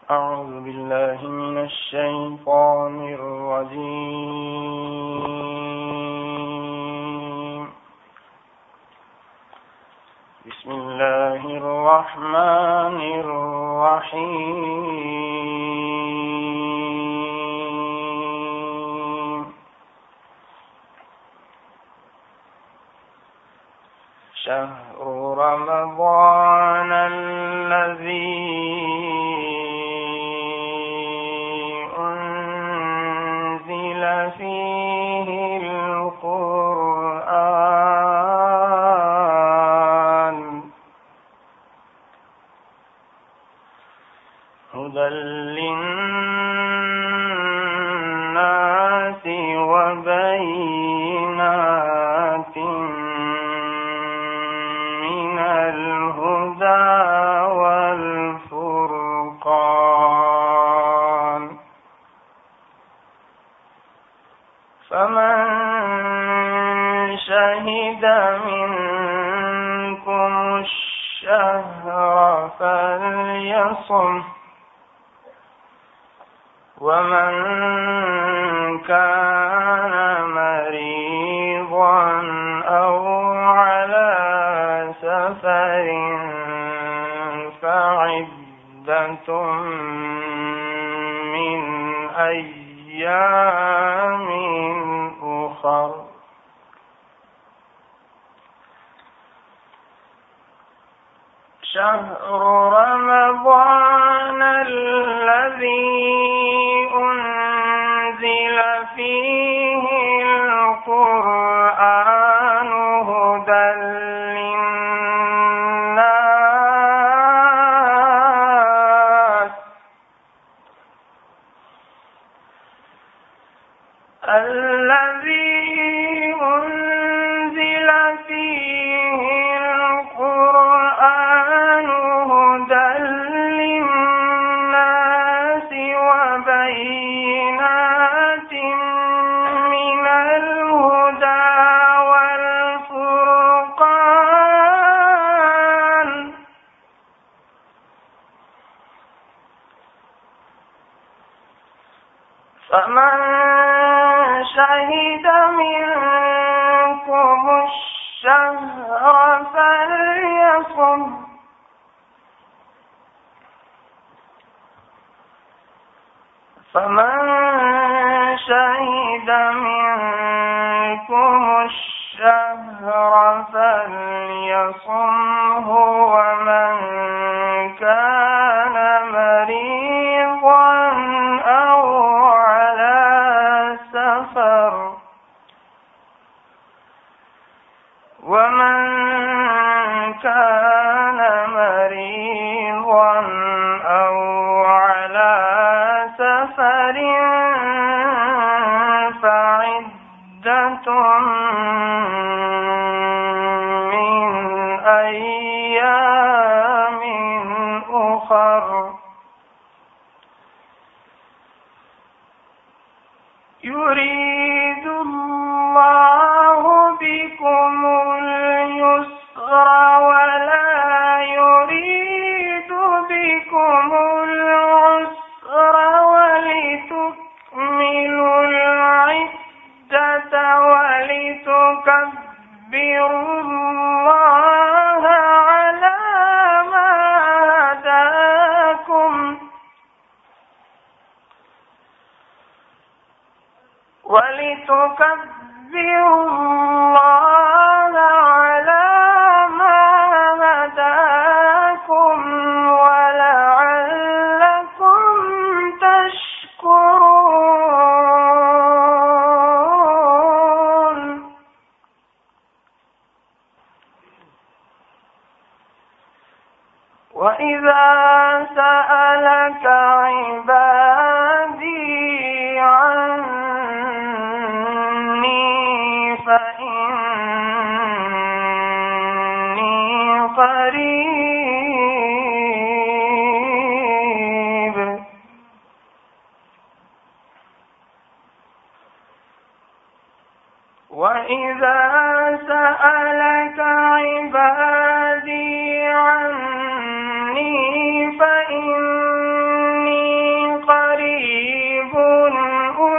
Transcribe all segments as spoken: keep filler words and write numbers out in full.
أعوذ بالله من الشيطان الرجيم. بسم الله الرحمن الرحيم. شهر رمضان الذي فيه القرآن هدى للناس وبينات من الهدى والفرقان، فمن شهد منكم الشهر فليصم، ومن كان مريضا أو على سفر فعدة من أيام أخر. شهر رمضان الذي أنزل فيه القرآن هدى للناس الذي أنزل فيه القرآن هدى للناس وبينات من الهدى والفرقان، فمن شهد منكم الشهر فليصم، فمن شهد منكم الشهر فليصمه، ومن كان مريضا أو على سفر ومن كان مريضا أو على سفر فعدة من أيام أخر. يريد الله بكم اليسر ولا يريد بكم العسر ولتكملوا العدة ولتكبروا الله على ما هداكم ولتكبروا الله على ما هداكم ولعلكم تشكرون. وإذا سألك عبادي عني فإني قريب وإذا سألك عبادي عني فإني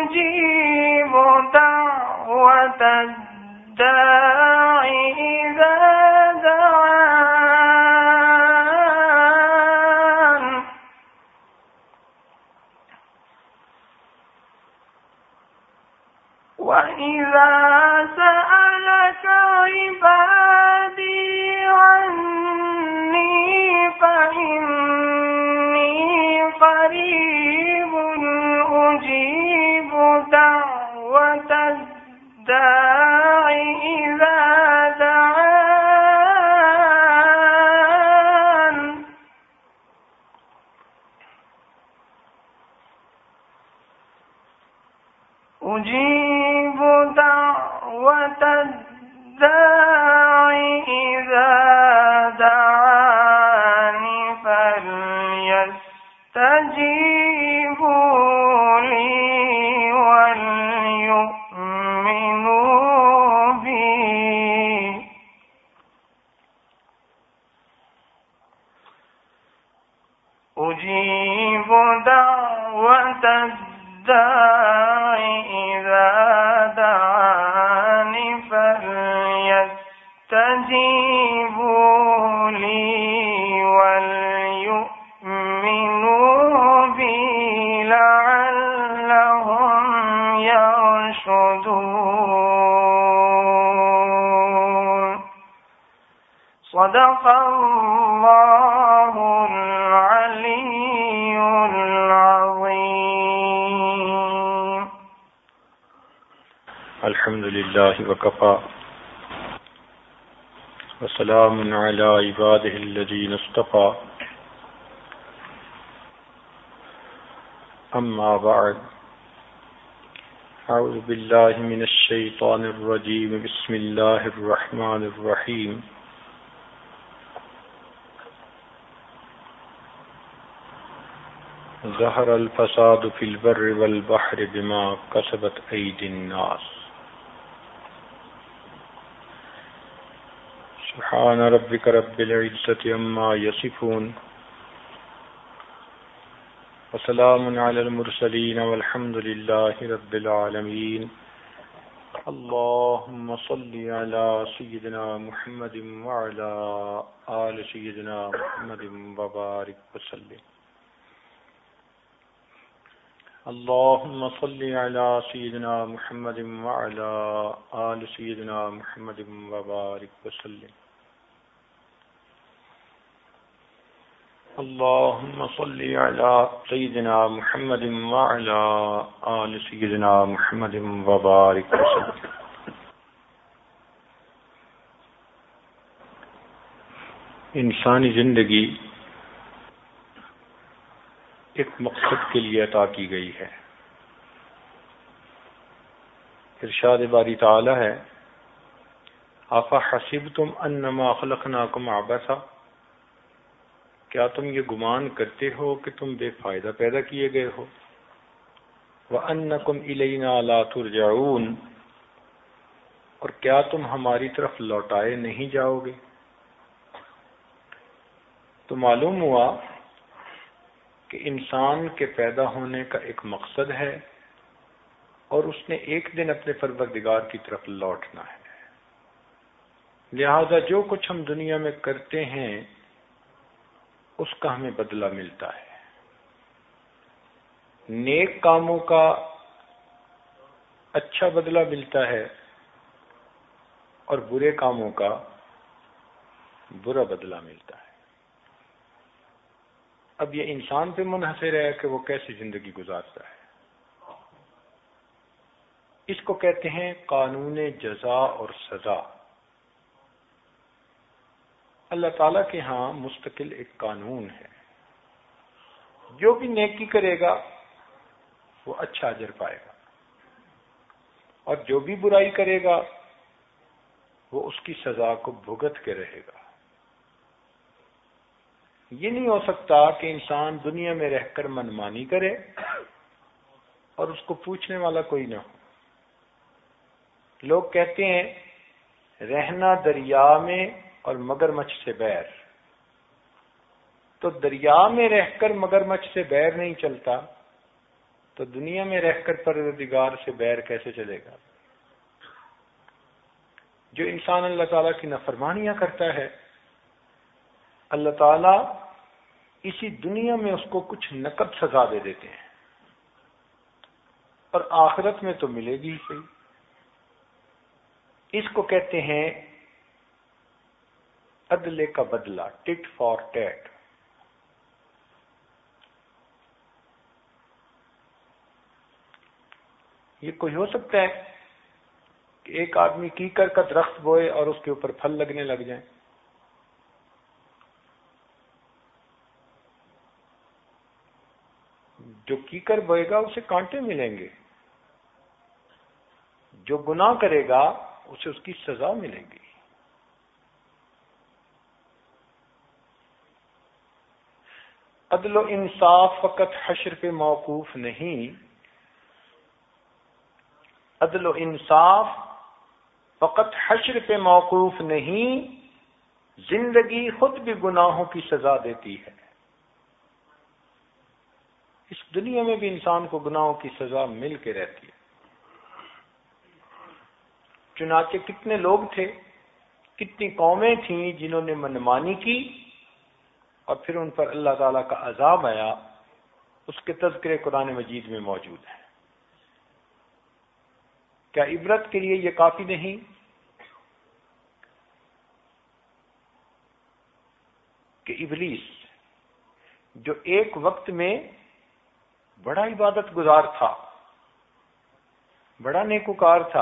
أجيب دعوة الداع إذا دعان وإذا سألك عبادي عني فإني قريب أجيب دعوة الداع إذا دعان أجيب دعوة الداع إذا دعان فليستجيبوا لي وليؤمنوا بي أجيب دعوة الداع إذا دعان فليستجيبوا لي وليؤمنوا بي لعلهم يرشدون. صدق الله العلي العظيم. الحمد لله وكفى وسلام على عباده الذين اصطفى أما بعد أعوذ بالله من الشيطان الرجيم بسم الله الرحمن الرحيم. ظهر الفساد في البر والبحر بما كسبت أيدي الناس. سبحان ربك رب العزة عما يصفون وسلام على المرسلين والحمد لله رب العالمين. اللهم صل على سيدنا محمد وعلى آل سيدنا محمد وبارك وسلم. اللهم صل على سيدنا محمد وعلى آل سيدنا محمد وبارك وسلم. اللهم صل على سيدنا محمد وعلى آل سيدنا محمد وبارك وسلم. انسانی زندگی ایک مقصد کے لیے عطا کی گئی ہے. ارشاد باری تعالی ہے افحسبتم انما خلقناکم عبثا، کیا تم یہ گمان کرتے ہو کہ تم بے فائدہ پیدا کیے گئے ہو؟ وَأَنَّكُمْ إِلَيْنَا لَا تُرْجَعُونَ، اور کیا تم ہماری طرف لوٹائے نہیں جاؤ گے؟ تو معلوم ہوا کہ انسان کے پیدا ہونے کا ایک مقصد ہے اور اس نے ایک دن اپنے پروردگار کی طرف لوٹنا ہے. لہذا جو کچھ ہم دنیا میں کرتے ہیں اس کا ہمیں بدلہ ملتا ہے. نیک کاموں کا اچھا بدلہ ملتا ہے اور برے کاموں کا برا بدلہ ملتا ہے. اب یہ انسان پہ منحصر ہے کہ وہ کیسی زندگی گزارتا ہے. اس کو کہتے ہیں قانون جزا اور سزا. اللہ تعالیٰ کے ہاں مستقل ایک قانون ہے، جو بھی نیکی کرے گا وہ اچھا اجر پائے گا اور جو بھی برائی کرے گا وہ اس کی سزا کو بھگت کے رہے گا. یہ نہیں ہو سکتا کہ انسان دنیا میں رہ کر منمانی کرے اور اس کو پوچھنے والا کوئی نہ ہو. لوگ کہتے ہیں رہنا دریا میں اور مگرمچھ سے بیر، تو دریا میں رہ کر مگرمچھ سے بیر نہیں چلتا تو دنیا میں رہ کر پروردگار سے بیر کیسے چلے گا؟ جو انسان اللہ تعالیٰ کی نافرمانیاں کرتا ہے، اللہ تعالیٰ اسی دنیا میں اس کو کچھ نقد سزا دے دیتے ہیں، اور آخرت میں تو ملے گی ہی صحیح۔ اس کو کہتے ہیں عدل کا بدلہ، ٹٹ فار ٹیٹ۔ یہ کوئی ہو سکتا ہے کہ ایک آدمی کیکر کا درخت بوئے اور اس کے اوپر پھل لگنے لگ جائیں؟ جو کیکر بوئے گا اسے کانٹے ملیں گے، جو گناہ کرے گا اسے اس کی سزا ملے گی۔ عدل و انصاف فقط حشر پہ موقوف نہیں، عدل و انصاف فقط حشر پہ موقوف نہیں، زندگی خود بھی گناہوں کی سزا دیتی ہے۔ اس دنیا میں بھی انسان کو گناہوں کی سزا مل کے رہتی ہے۔ چنانچہ کتنے لوگ تھے، کتنی قومیں تھیں جنہوں نے منمانی کی اور پھر ان پر اللہ تعالیٰ کا عذاب آیا، اس کے تذکرے قرآن مجید میں موجود ہیں۔ کیا عبرت کے لیے یہ کافی نہیں کہ ابلیس جو ایک وقت میں بڑا عبادت گزار تھا، بڑا نیکوکار تھا،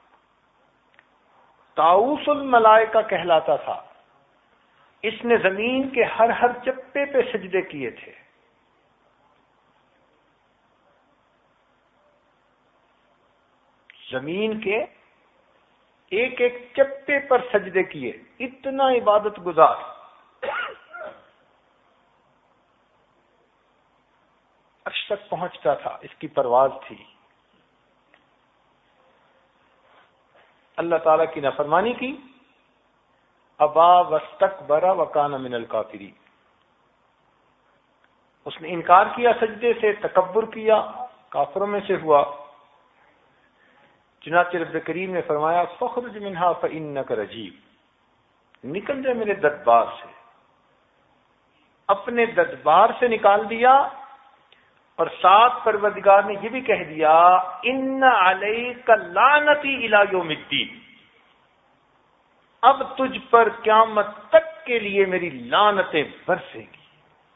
طاؤس الملائکہ کہلاتا تھا، اس نے زمین کے ہر ہر چپے پہ سجدے کیے تھے، زمین کے ایک ایک چپے پر سجدے کیے، اتنا عبادت گزار۔ عرش تک پہنچتا تھا، اس کی پرواز تھی۔ اللہ تعالیٰ کی نافرمانی کی، ابا واستکبر وکان من الکافرین، اس نے انکار کیا سجدے سے، تکبر کیا، کافروں میں سے ہوا۔ چنانچہ رب کریم نے فرمایا فخرج منہا فإنک رجیم، نکل جائے میرے ددبار سے۔ اپنے ددبار سے نکال دیا، اور ساتھ پروردگار نے یہ بھی کہہ دیا ان علیک لعنتی الی یوم الدین، اب تجھ پر قیامت تک کے لیے میری لعنتیں برسیں گی۔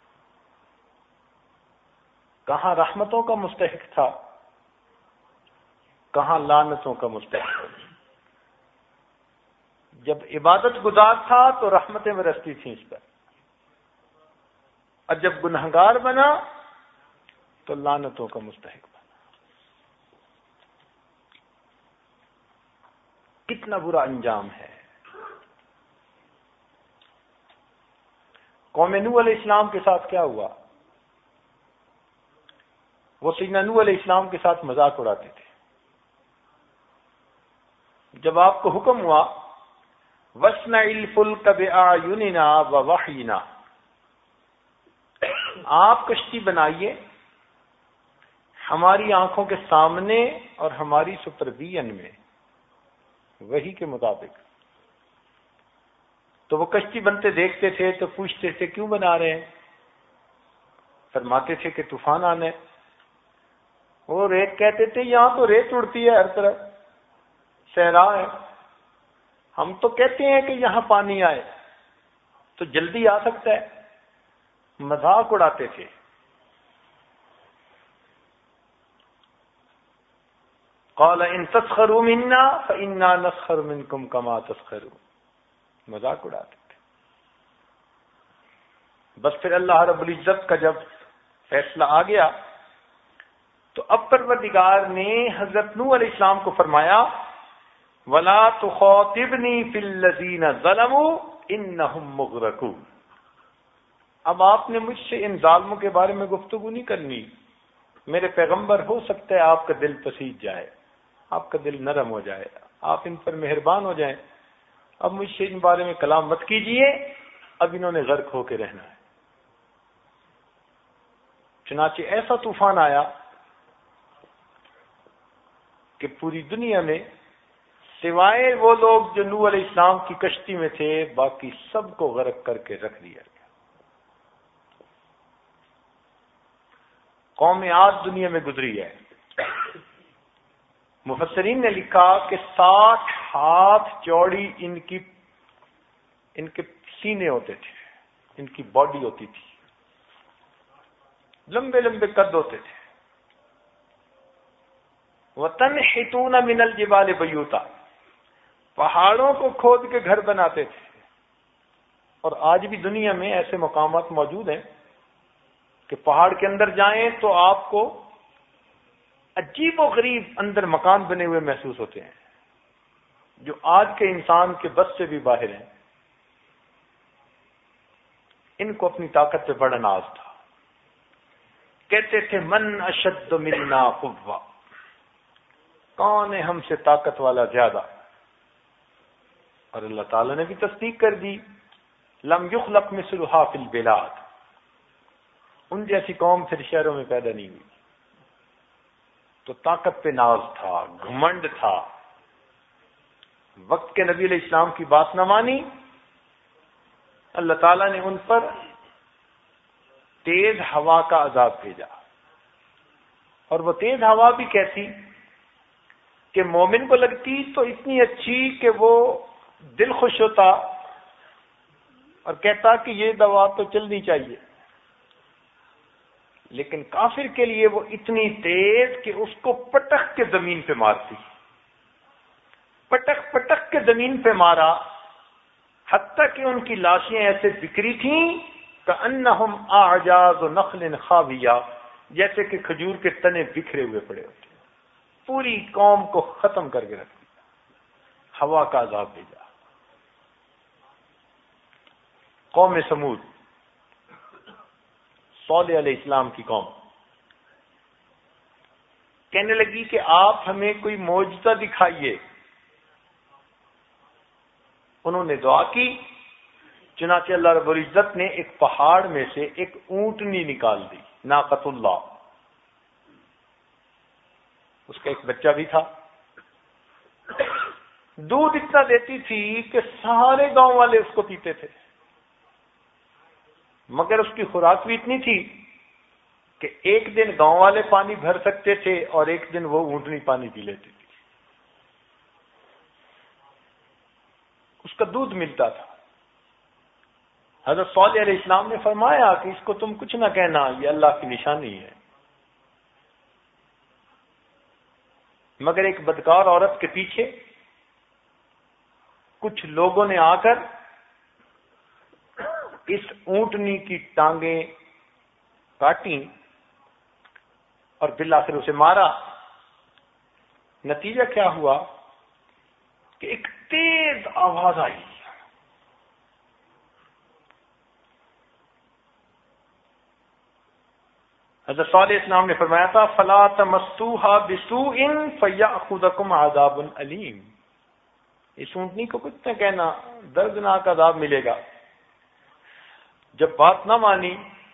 کہاں رحمتوں کا مستحق تھا، کہاں لعنتوں کا مستحق۔ جب عبادت گزار تھا تو رحمتیں برستی تھیں اس پر، اور جب گنہگار بنا تو لعنتوں کا مستحق بنا۔ کتنا برا انجام ہے۔ قوم نوح علیہ السلام کے ساتھ کیا ہوا؟ وہ سیدنا نوح علیہ السلام کے ساتھ مذاق اڑاتے تھے۔ جب آپ کو حکم ہوا وَاصْنَعِ الْفُلْكَ بِأَعْيُنِنَا وَوَحْيِنَا، آپ کشتی بنائیے ہماری آنکھوں کے سامنے اور ہماری سپرویژن میں، وحی کے مطابق۔ تو وہ کشتی بنتے دیکھتے تھے تو پوچھتے تھے کیوں بنا رہے ہیں؟ فرماتے تھے کہ طوفان آنے۔ وہ ریت کہتے تھے یہاں تو ریت اڑتی ہے ہر طرف، صحرا ہے، ہم تو کہتے ہیں کہ یہاں پانی آئے تو جلدی آ سکتا ہے۔ مذاق اڑاتے تھے۔ قال ان تسخروا منا فانا نسخر منکم کما تسخرون، مذاق اڑاتے تھے۔ بس پھر اللہ رب العزت کا جب فیصلہ آ گیا تو اب پروردگار نے حضرت نوح علیہ السلام کو فرمایا وَلَا تُخَاطِبْنِي فِي الَّذِينَ ظَلَمُوا إِنَّهُمْ مُغْرَقُونَ، اب آپ نے مجھ سے ان ظالموں کے بارے میں گفتگو نہیں کرنی۔ میرے پیغمبر، ہو سکتا ہے آپ کا دل پسیج جائے، آپ کا دل نرم ہو جائے، آپ ان پر مہربان ہو جائیں، اب مجھ سے ان بارے میں کلام مت کیجئے، اب انہوں نے غرق ہو کے رہنا ہے۔ چنانچہ ایسا طوفان آیا کہ پوری دنیا میں سوائے وہ لوگ جو نوح علیہ السلام کی کشتی میں تھے باقی سب کو غرق کر کے رکھ دیا گیا. قوم عاد دنیا میں گزری ہے. مفسرین نے لکھا کہ ساٹھ ہاتھ چوڑی ان کی ان کے سینے ہوتے تھے، ان کی باڈی ہوتی تھی، لمبے لمبے قد ہوتے تھے. وَتَنْحِتُونَ مِنَ الْجِبَالِ بَيُوتًا، پہاڑوں کو کھود کے گھر بناتے تھے. اور آج بھی دنیا میں ایسے مقامات موجود ہیں کہ پہاڑ کے اندر جائیں تو آپ کو عجیب و غریب اندر مکان بنے ہوئے محسوس ہوتے ہیں جو آج کے انسان کے بس سے بھی باہر ہیں. ان کو اپنی طاقت پہ بڑا ناز تھا. کہتے تھے من اشد منا قوہ، کون ہے ہم سے طاقت والا زیادہ. اور اللہ تعالیٰ نے بھی تصدیق کر دی لم یخلق مثلھا فی البلاد، ان جیسی قوم پھر شہروں میں پیدا نہیں ہوئی. تو طاقت پہ ناز تھا، گھمنڈ تھا. وقت کے نبی علیہ السلام کی بات نہ مانی، اللہ تعالیٰ نے ان پر تیز ہوا کا عذاب بھیجا. اور وہ تیز ہوا بھی کیسی کہ مومن کو لگتی تو اتنی اچھی کہ وہ دل خوش ہوتا اور کہتا کہ یہ دوا تو چلنی چاہیے، لیکن کافر کے لیے وہ اتنی تیز کہ اس کو پٹک کے زمین پہ مارتی. پٹک پٹک کے زمین پہ مارا، حتیٰ کہ ان کی لاشیں ایسے بکھری تھیں کأنہم اعجاز نخل خاویہ، جیسے کہ کھجور کے تنے بکھرے ہوئے پڑے ہوتے. پوری قوم کو ختم کر کے رکھ دیا، ہوا کا عذاب بھیجا. قوم سمود، صالح علیہ السلام کی قوم، کہنے لگی کہ آپ ہمیں کوئی معجزہ دکھائیے. انہوں نے دعا کی، چنانچہ اللہ رب العزت نے ایک پہاڑ میں سے ایک اونٹنی نکال دی، ناقۃ اللہ. اس کا ایک بچہ بھی تھا. دودھ اتنا دیتی تھی کہ سارے گاؤں والے اس کو پیتے تھے، مگر اس کی خوراک بھی اتنی تھی کہ ایک دن گاؤں والے پانی بھر سکتے تھے اور ایک دن وہ اونٹنی پانی پی لیتی تھی. اس کا دودھ ملتا تھا. حضرت صالح علیہ السلام نے فرمایا کہ اس کو تم کچھ نہ کہنا، یہ اللہ کی نشانی ہے. مگر ایک بدکار عورت کے پیچھے کچھ لوگوں نے آ کر اس اونٹنی کی ٹانگیں کاٹیں اور بالآخر اسے مارا. نتیجہ کیا ہوا کہ ایک تیز آواز آئی. حضرت صالح علیہ السلام نے فرمایا تھا فلا تمسوها بسوء فیاخذکم عذاب علیم. اس اونٹنی کو کچھ نہ کہنا، دردناک عذاب ملے گا. جب بات نہ مانی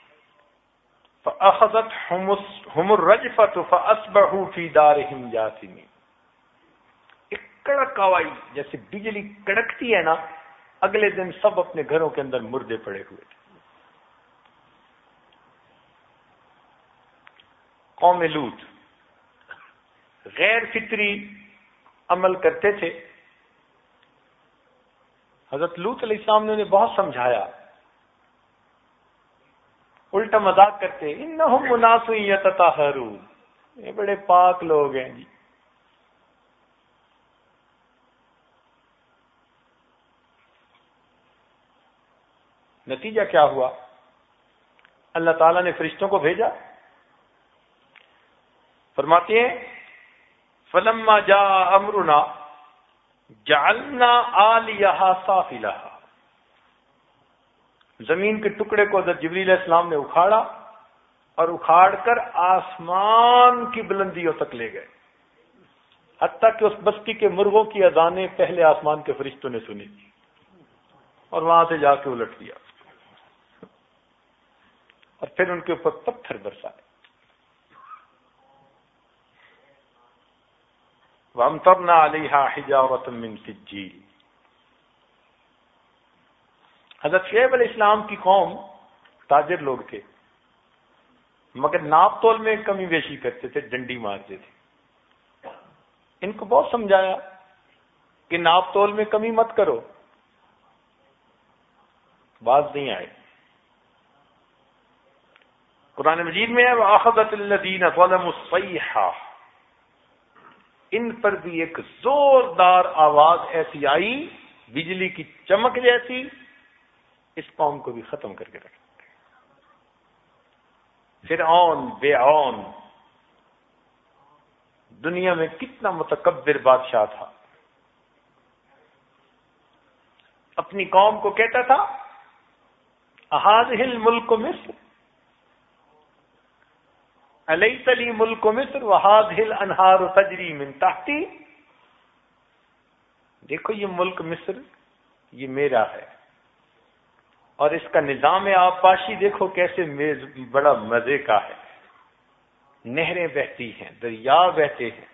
فَأَخَذَتْهُمُ الرَّجْفَةُ فَأَصْبَحُوا فِي دَارِهِمْ جَاثِمِينَ. ایک کڑک آواز جیسے بجلی کڑکتی ہے نا، اگلے دن سب اپنے گھروں کے اندر مردے پڑے ہوئے تھے. قوم لوط غیر فطری عمل کرتے تھے. حضرت لوط علیہ السلام نے انہیں بہت سمجھایا، الٹا مذاق کرتے، انہم اناس یتطہرون، یہ بڑے پاک لوگ ہیں جی. نتیجہ کیا ہوا؟ اللہ تعالیٰ نے فرشتوں کو بھیجا. فرماتے ہیں فلما جاء امرنا جعلنا عالیہا سافلہا. زمین کے ٹکڑے کو حضرت جبریل علیہ السلام نے اکھاڑا اور اکھاڑ کر آسمان کی بلندیوں تک لے گئے، حتیٰ کہ اس بستی کے مرغوں کی اذانیں پہلے آسمان کے فرشتوں نے سنی تھی اور وہاں سے جا کے الٹ دیا اور پھر ان کے اوپر پتھر برسائے. وَأَمْطَرْنَا عَلَيْهَا حِجَارَةً مِّن سِجِّيلٍ۔ حضرت شعیب علیہ السلام کی قوم تاجر لوگ تھے، مگر ناپ تول میں کمی بیشی کرتے تھے، ڈنڈی مارتے تھے۔ ان کو بہت سمجھایا کہ ناپ تول میں کمی مت کرو، باز نہیں آئے۔ قرآن مجید میں ہے وَأَخَذَتِ الَّذِينَ ظَلَمُوا الصَّيْحَةُ، ان پر بھی ایک زوردار آواز ایسی آئی، بجلی کی چمک جیسی، اس قوم کو بھی ختم کر کے رکھ دیا۔ فرعون بیعون دنیا میں کتنا متکبر بادشاہ تھا، اپنی قوم کو کہتا تھا اَهَٰذِهِ الْمُلْكُ مِصْرُ أَلَيْسَ لِي مُلْكُ مِصْرُ وَهَٰذِهِ الْأَنْهَارُ تَجْرِي مِن تَحْتِي، دیکھو یہ ملک مصر یہ میرا ہے، اور اس کا نظام آبپاشی دیکھو کیسے بڑا مزے کا ہے، نہریں بہتی ہیں، دریا بہتے ہیں۔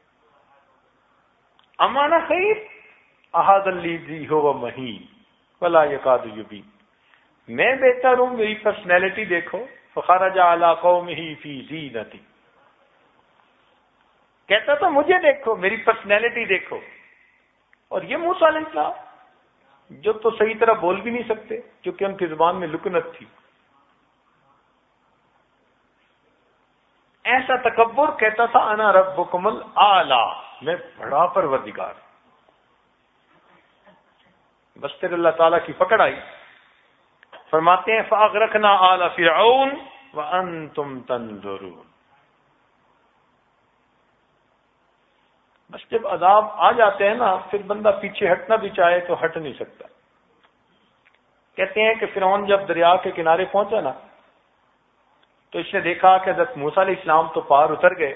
امان خیر احاذ الذی هو مہین ولا یکاد یبین، میں بہتر ہوں، میری پرسنالٹی دیکھو، فخرج علی قومہ فی زینتی، کہتا تھا مجھے دیکھو، میری پرسنالٹی دیکھو۔ اور یہ موسیٰ علیہ السلام جو تو صحیح طرح بول بھی نہیں سکتے کیونکہ ان کی زبان میں لکنت تھی، ایسا تکبر، کہتا تھا انا ربکم الاعلی، میں بڑا پروردگار۔ بس پھر اللہ تعالیٰ کی پکڑ آئی، فرماتے ہیں فاغرقنا آل فرعون وانتم تنظرون۔ بس جب عذاب آ جاتے ہیں نا، پھر بندہ پیچھے ہٹنا بھی چاہے تو ہٹ نہیں سکتا۔ کہتے ہیں کہ فرعون جب دریا کے کنارے پہنچا نا، تو اس نے دیکھا کہ حضرت موسیٰ علیہ السلام تو پار اتر گئے،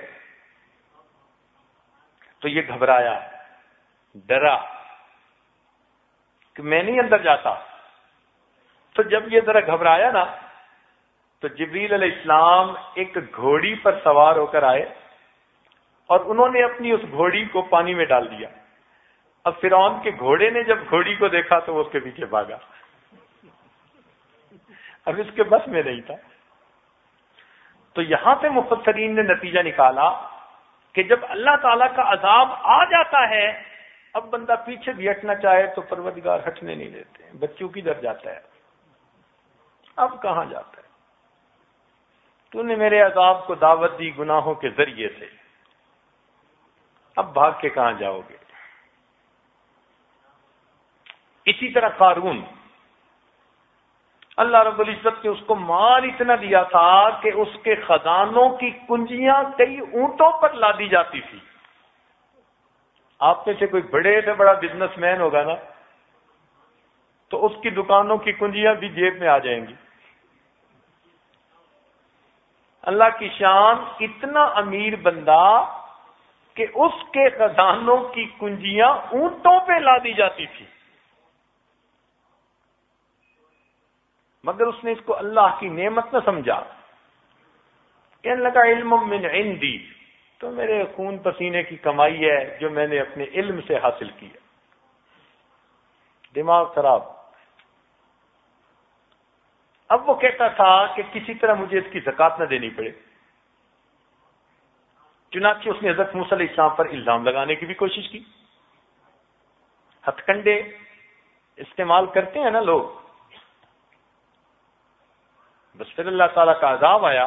تو یہ گھبرایا، ڈرا کہ میں نہیں اندر جاتا۔ تو جب یہ ذرا گھبرایا نا، تو جبریل علیہ السلام ایک گھوڑی پر سوار ہو کر آئے، اور انہوں نے اپنی اس گھوڑی کو پانی میں ڈال دیا۔ اب فرعون کے گھوڑے نے جب گھوڑی کو دیکھا تو وہ اس کے پیچھے بھاگا، اب اس کے بس میں نہیں تھا۔ تو یہاں پہ مفسرین نے نتیجہ نکالا کہ جب اللہ تعالیٰ کا عذاب آ جاتا ہے، اب بندہ پیچھے بھی ہٹنا چاہے تو پروردگار ہٹنے نہیں دیتے۔ بچوں کی در جاتا ہے، اب کہاں جاتا ہے؟ تو نے میرے عذاب کو دعوت دی گناہوں کے ذریعے سے، اب بھاگ کے کہاں جاؤ گے؟ اسی طرح قارون، اللہ رب العزت نے اس کو مال اتنا دیا تھا کہ اس کے خزانوں کی کنجیاں کئی اونٹوں پر لادی جاتی تھی۔ آپ میں سے کوئی بڑے سے بڑا بزنس مین ہوگا نا، تو اس کی دکانوں کی کنجیاں بھی جیب میں آ جائیں گی۔ اللہ کی شان، اتنا امیر بندہ کہ اس کے خزانوں کی کنجیاں اونٹوں پہ لادی جاتی تھی، مگر اس نے اس کو اللہ کی نعمت نہ سمجھا۔ کہنے لگا علم من عندی، تو میرے خون پسینے کی کمائی ہے جو میں نے اپنے علم سے حاصل کی ہے۔ دماغ خراب۔ اب وہ کہتا تھا کہ کسی طرح مجھے اس کی زکات نہ دینی پڑے، چنانچہ اس نے حضرت موسیٰ علیہ السلام پر الزام لگانے کی بھی کوشش کی۔ ہتھ کنڈے استعمال کرتے ہیں نا لوگ۔ بس پھر اللہ تعالیٰ کا عذاب آیا،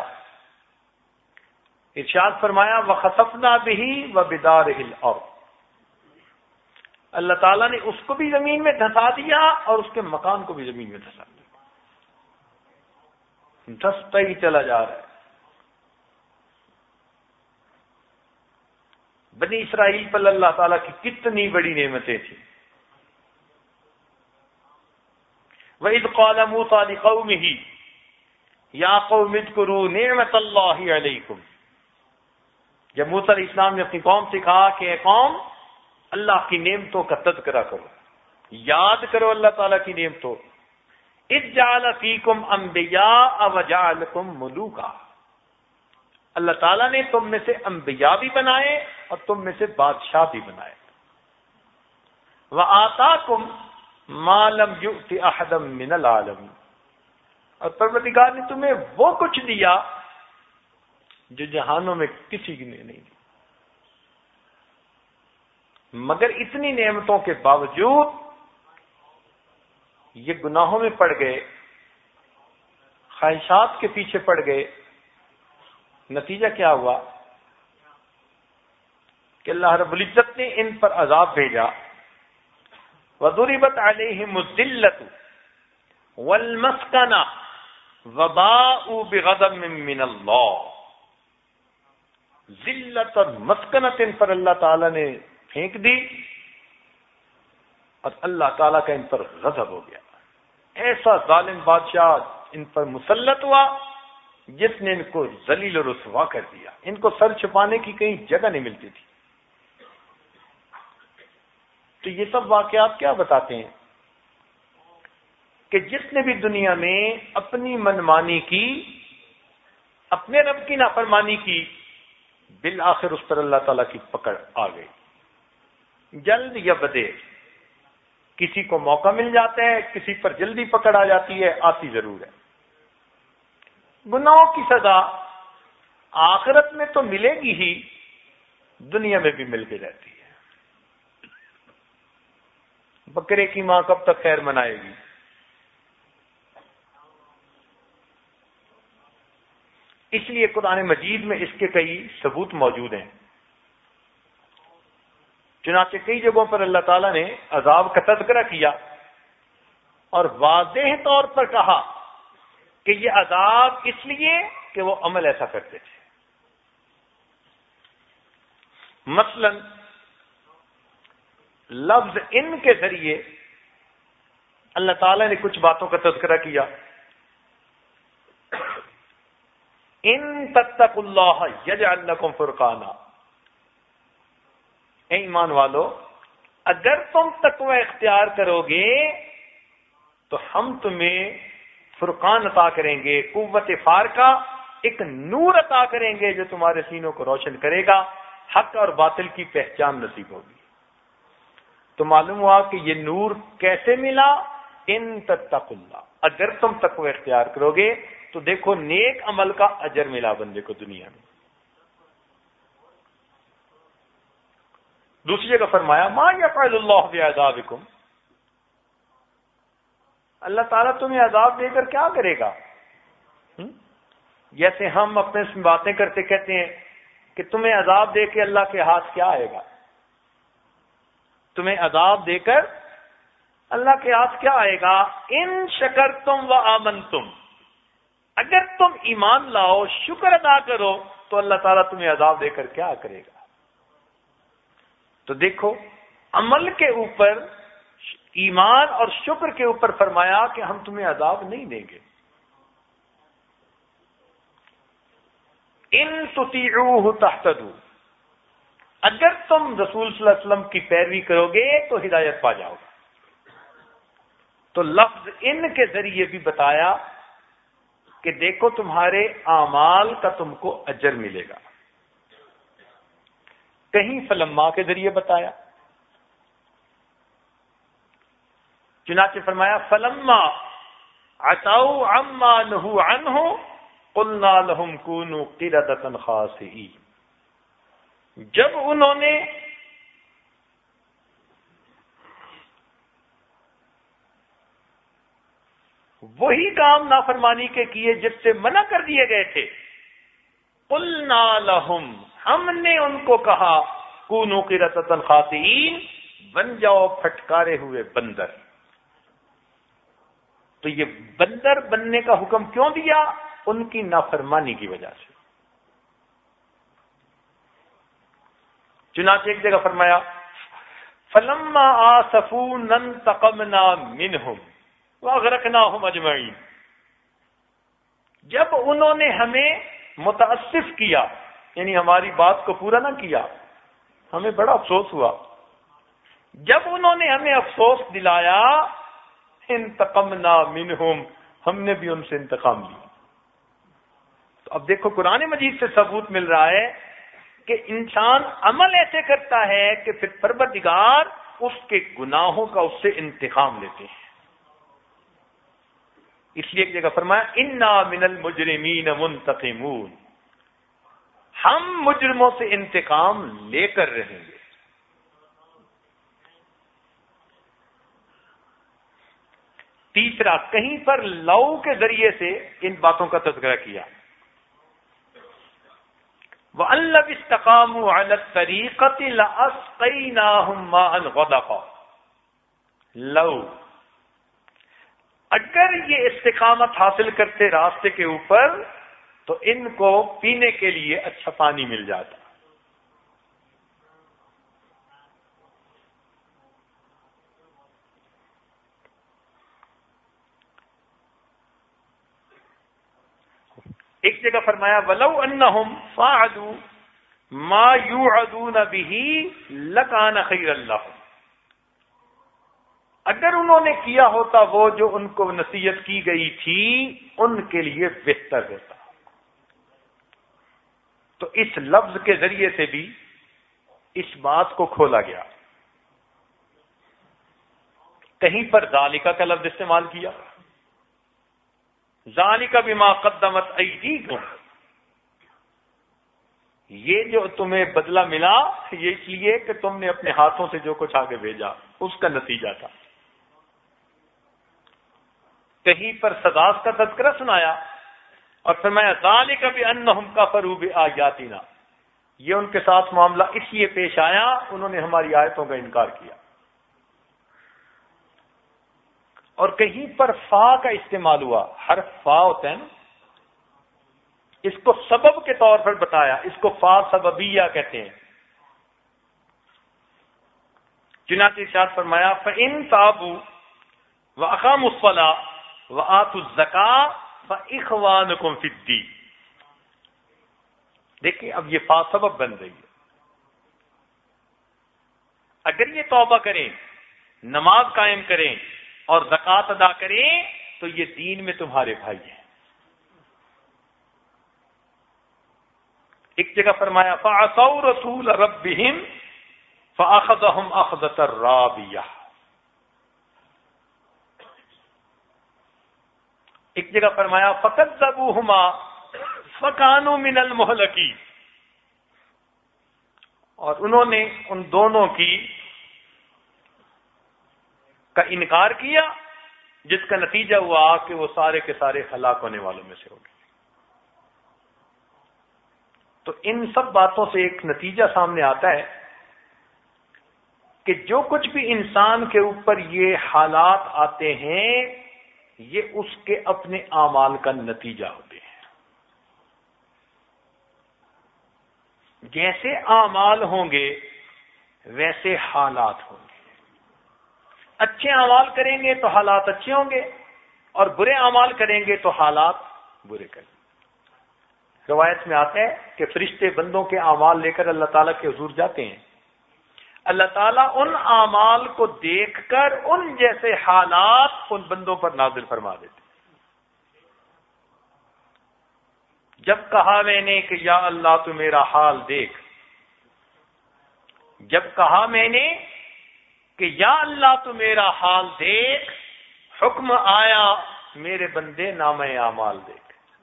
ارشاد فرمایا وَخَسَفْنَا بِهِ وَبِدَارِهِ الْأَرْضِ، اللہ تعالیٰ نے اس کو بھی زمین میں دھسا دیا اور اس کے مکان کو بھی زمین میں دھسا دیا، دھستا ہی چلا جا رہا ہے۔ بنی اسرائیل پر اللہ تعالیٰ کی کتنی بڑی نعمتیں تھیں۔ وَإِذْ قَالَ مُوسَىٰ لِقَوْمِهِ يَا قَوْمِ اذْكُرُوا نِعْمَةَ اللَّهِ عَلَيْكُمْ، جب موسیٰ علیہ السلام نے اپنی قوم سے کہا کہ اے قوم، اللہ کی نعمتوں کا تذکرہ کرو، یاد کرو اللہ تعالیٰ کی نعمتوں۔ اذ جعل فیکم انبیاء وجعلکم ملوکا، اللہ تعالیٰ نے تم میں سے انبیاء بھی بنائے اور تم میں سے بادشاہ بھی بنائے. وَآتَاكُمْ مَا لَمْ يُؤْتِ أَحَدًا مِّنَ الْعَالَمِينَ، اور پروردگار نے تمہیں وہ کچھ دیا جو جہانوں میں کسی نے نہیں دیا. مگر اتنی نعمتوں کے باوجود یہ گناہوں میں پڑ گئے، خواہشات کے پیچھے پڑ گئے. نتیجہ کیا ہوا کہ اللہ رب العزت نے ان پر عذاب بھیجا. وَضُرِبَتْ عَلَيْهِمُ الذِّلَّةُ وَالْمَسْكَنَةُ وَبَاءُوا بِغَضَبٍ مِّنَ اللَّهِ. ذلت اور مسکنت ان پر اللہ تعالیٰ نے پھینک دی اور اللہ تعالیٰ کا ان پر غضب ہو گیا. ایسا ظالم بادشاہ ان پر مسلط ہوا جس نے ان کو ذلیل و رسوا کر دیا. ان کو سر چھپانے کی کہیں جگہ نہیں ملتی تھی. تو یہ سب واقعات کیا بتاتے ہیں کہ جس نے بھی دنیا میں اپنی منمانی کی، اپنے رب کی نافرمانی کی، بالآخر اس پر اللہ تعالیٰ کی پکڑ آ گئی. جلد یا بدیر کسی کو موقع مل جاتا ہے، کسی پر جلدی پکڑ آ جاتی ہے، آتی ضرور ہے. گناہوں کی سزا آخرت میں تو ملے گی ہی، دنیا میں بھی مل کے رہتی ہے. بکرے کی ماں کب تک خیر منائے گی؟ اس لیے قرآن مجید میں اس کے کئی ثبوت موجود ہیں. چنانچہ کئی جگہوں پر اللہ تعالیٰ نے عذاب کا تذکرہ کیا اور واضح طور پر کہا کہ یہ عذاب اس لیے کہ وہ عمل ایسا کرتے تھے. مثلا لفظ ان کے ذریعے اللہ تعالیٰ نے کچھ باتوں کا تذکرہ کیا. ان تتقوا اللہ یجعل لکم فرقانا، اے ایمان والو اگر تم تقوی اختیار کرو گے تو ہم تمہیں فرقان عطا کریں گے، قوت فارقہ، ایک نور عطا کریں گے جو تمہارے سینوں کو روشن کرے گا، حق اور باطل کی پہچان نصیب ہوگی. تو معلوم ہوا کہ یہ نور کیسے ملا؟ ان تتقوا اللہ، اگر تم تقوی اختیار کرو گے تو دیکھو نیک عمل کا اجر ملا بندے کو دنیا میں. دوسری جگہ فرمایا ما یفعل اللہ بعذابکم، اللہ تعالیٰ تمہیں عذاب دے کر کیا کرے گا؟ جیسے ہم اپنے سے باتیں کرتے کہتے ہیں کہ تمہیں عذاب دے کے اللہ کے ہاتھ کیا آئے گا؟ تمہیں عذاب دے کر اللہ کے ہاتھ کیا آئے گا؟ ان شکرتم و آمنتم، اگر تم ایمان لاؤ، شکر ادا کرو تو اللہ تعالیٰ تمہیں عذاب دے کر کیا کرے گا؟ تو دیکھو عمل کے اوپر، ایمان اور شکر کے اوپر فرمایا کہ ہم تمہیں عذاب نہیں دیں گے. ان تطیعوہ تہتدوا، اگر تم رسول صلی اللہ علیہ وسلم کی پیروی کرو گے تو ہدایت پا جاؤ گے. تو لفظ ان کے ذریعے بھی بتایا کہ دیکھو تمہارے اعمال کا تم کو اجر ملے گا. کہیں فلما کے ذریعے بتایا، چنانچہ فرمایا فلما عتوا عما نهوا عنه قلنا لهم كونوا قردة خاسئين، جب انہوں نے وہی کام نافرمانی کے کیے جس سے منع کر دیے گئے تھے، قلنا لهم، ہم نے ان کو کہا کونوا قردة خاسئين، بن جاؤ پھٹکارے ہوئے بندر. تو یہ بندر بننے کا حکم کیوں دیا؟ ان کی نافرمانی کی وجہ سے. چنانچہ ایک جگہ فرمایا فلما آسفونا انتقمنا منهم واغرقناهم اجمعین، جب انہوں نے ہمیں متاسف کیا، یعنی ہماری بات کو پورا نہ کیا، ہمیں بڑا افسوس ہوا. جب انہوں نے ہمیں افسوس دلایا، انتقمنا منہم، ہم نے بھی ان سے انتقام لیا. تو اب دیکھو قرآن مجید سے ثبوت مل رہا ہے کہ انسان عمل ایسے کرتا ہے کہ پھر پروردگار اس کے گناہوں کا اس سے انتقام لیتے ہیں. اس لیے ایک جگہ فرمایا انا من المجرمین منتقمون، ہم مجرموں سے انتقام لے کر رہیں گے. تیسرا، کہیں پر لو کے ذریعے سے ان باتوں کا تذکرہ کیا. وَأَن لَّوِ اسْتَقَامُوا عَلَى الطَّرِيقَةِ لَأَسْقَيْنَاهُم مَّاءً غَدَقًا. لو اگر یہ استقامت حاصل کرتے راستے کے اوپر تو ان کو پینے کے لیے اچھا پانی مل جاتا. ایک جگہ فرمایا وَلَوْ أَنَّهُمْ فَعَلُوا مَا يُوعَدُونَ بِهِ لَكَانَ خَيْرًا لَّهُمْ. اگر انہوں نے کیا ہوتا وہ جو ان کو نصیحت کی گئی تھی ان کے لیے بہتر ہوتا. تو اس لفظ کے ذریعے سے بھی اس بات کو کھولا گیا. کہیں پر ذالکہ کا لفظ استعمال کیا، ذالکہ بما قدمت ایدیکم، یہ جو تمہیں بدلہ ملا یہ اس لیے کہ تم نے اپنے ہاتھوں سے جو کچھ آگے بھیجا اس کا نتیجہ تھا. کہیں پر سزا کا تذکرہ سنایا اور فرمایا ذالک بانہم کفروا بآیاتنا، یہ ان کے ساتھ معاملہ اس لیے پیش آیا انہوں نے ہماری آیتوں کا انکار کیا. اور کہیں پر فا کا استعمال ہوا، حرف فا ہوتا ہے نا، اس کو سبب کے طور پر بتایا، اس کو فا سببیہ کہتے ہیں. چنانچہ ارشاد فرمایا فَإِن تَابُوا وَأَقَامُوا الصَّلَاةَ وَآتُوا الزَّكَاةَ فَإِخْوَانُكُمْ فِي الدِّينِ. دیکھیں اب یہ فا سبب بن رہی ہے. اگر یہ توبہ کریں، نماز قائم کریں اور زکوٰۃ ادا کریں تو یہ دین میں تمہارے بھائی ہیں. ایک جگہ فرمایا فَعَصَوْا رَسُولَ رَبِّهِمْ فَأَخَذَهُمْ أَخْذَةً رَّابِيَةً. ایک جگہ فرمایا فَكَذَّبُوهُمَا فَكَانُوا مِنَ الْمُهْلَكِينَ. اور انہوں نے ان دونوں کی کا انکار کیا جس کا نتیجہ ہوا کہ وہ سارے کے سارے ہلاک ہونے والوں میں سے ہو گئے. تو ان سب باتوں سے ایک نتیجہ سامنے آتا ہے کہ جو کچھ بھی انسان کے اوپر یہ حالات آتے ہیں یہ اس کے اپنے اعمال کا نتیجہ ہوتے ہیں. جیسے اعمال ہوں گے ویسے حالات ہوں گے. اچھے اعمال کریں گے تو حالات اچھے ہوں گے اور برے اعمال کریں گے تو حالات برے کریں گے. روایت میں آتا ہے کہ فرشتے بندوں کے اعمال لے کر اللہ تعالیٰ کے حضور جاتے ہیں. اللہ تعالیٰ ان اعمال کو دیکھ کر ان جیسے حالات ان بندوں پر نازل فرما دیتے. جب کہا میں نے کہ یا اللہ تو میرا حال دیکھ، جب کہا میں نے کہ یا اللہ تو میرا حال دیکھ، حکم آیا میرے بندے نامہ اعمال دیکھ.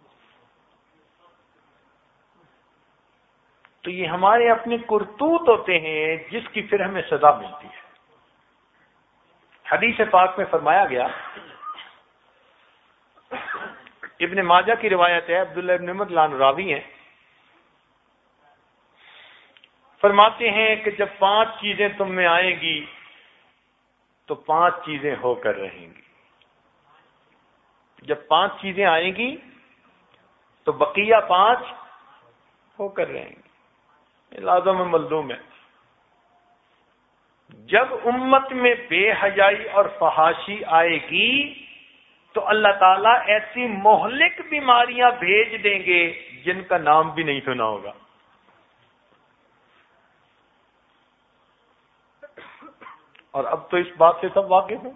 تو یہ ہمارے اپنے کرتوت ہوتے ہیں جس کی پھر ہمیں سزا ملتی ہے. حدیث پاک میں فرمایا گیا، ابن ماجہ کی روایت ہے، عبداللہ ابن مدلان راوی ہیں، فرماتے ہیں کہ جب پانچ چیزیں تم میں آئیں گی تو پانچ چیزیں ہو کر رہیں گی. جب پانچ چیزیں آئیں گی تو بقیہ پانچ ہو کر رہیں گی. لازم ملزوم ہے. جب امت میں بے حیائی اور فحاشی آئے گی تو اللہ تعالیٰ ایسی مہلک بیماریاں بھیج دیں گے جن کا نام بھی نہیں سنا ہوگا. اور اب تو اس بات سے سب واقف ہیں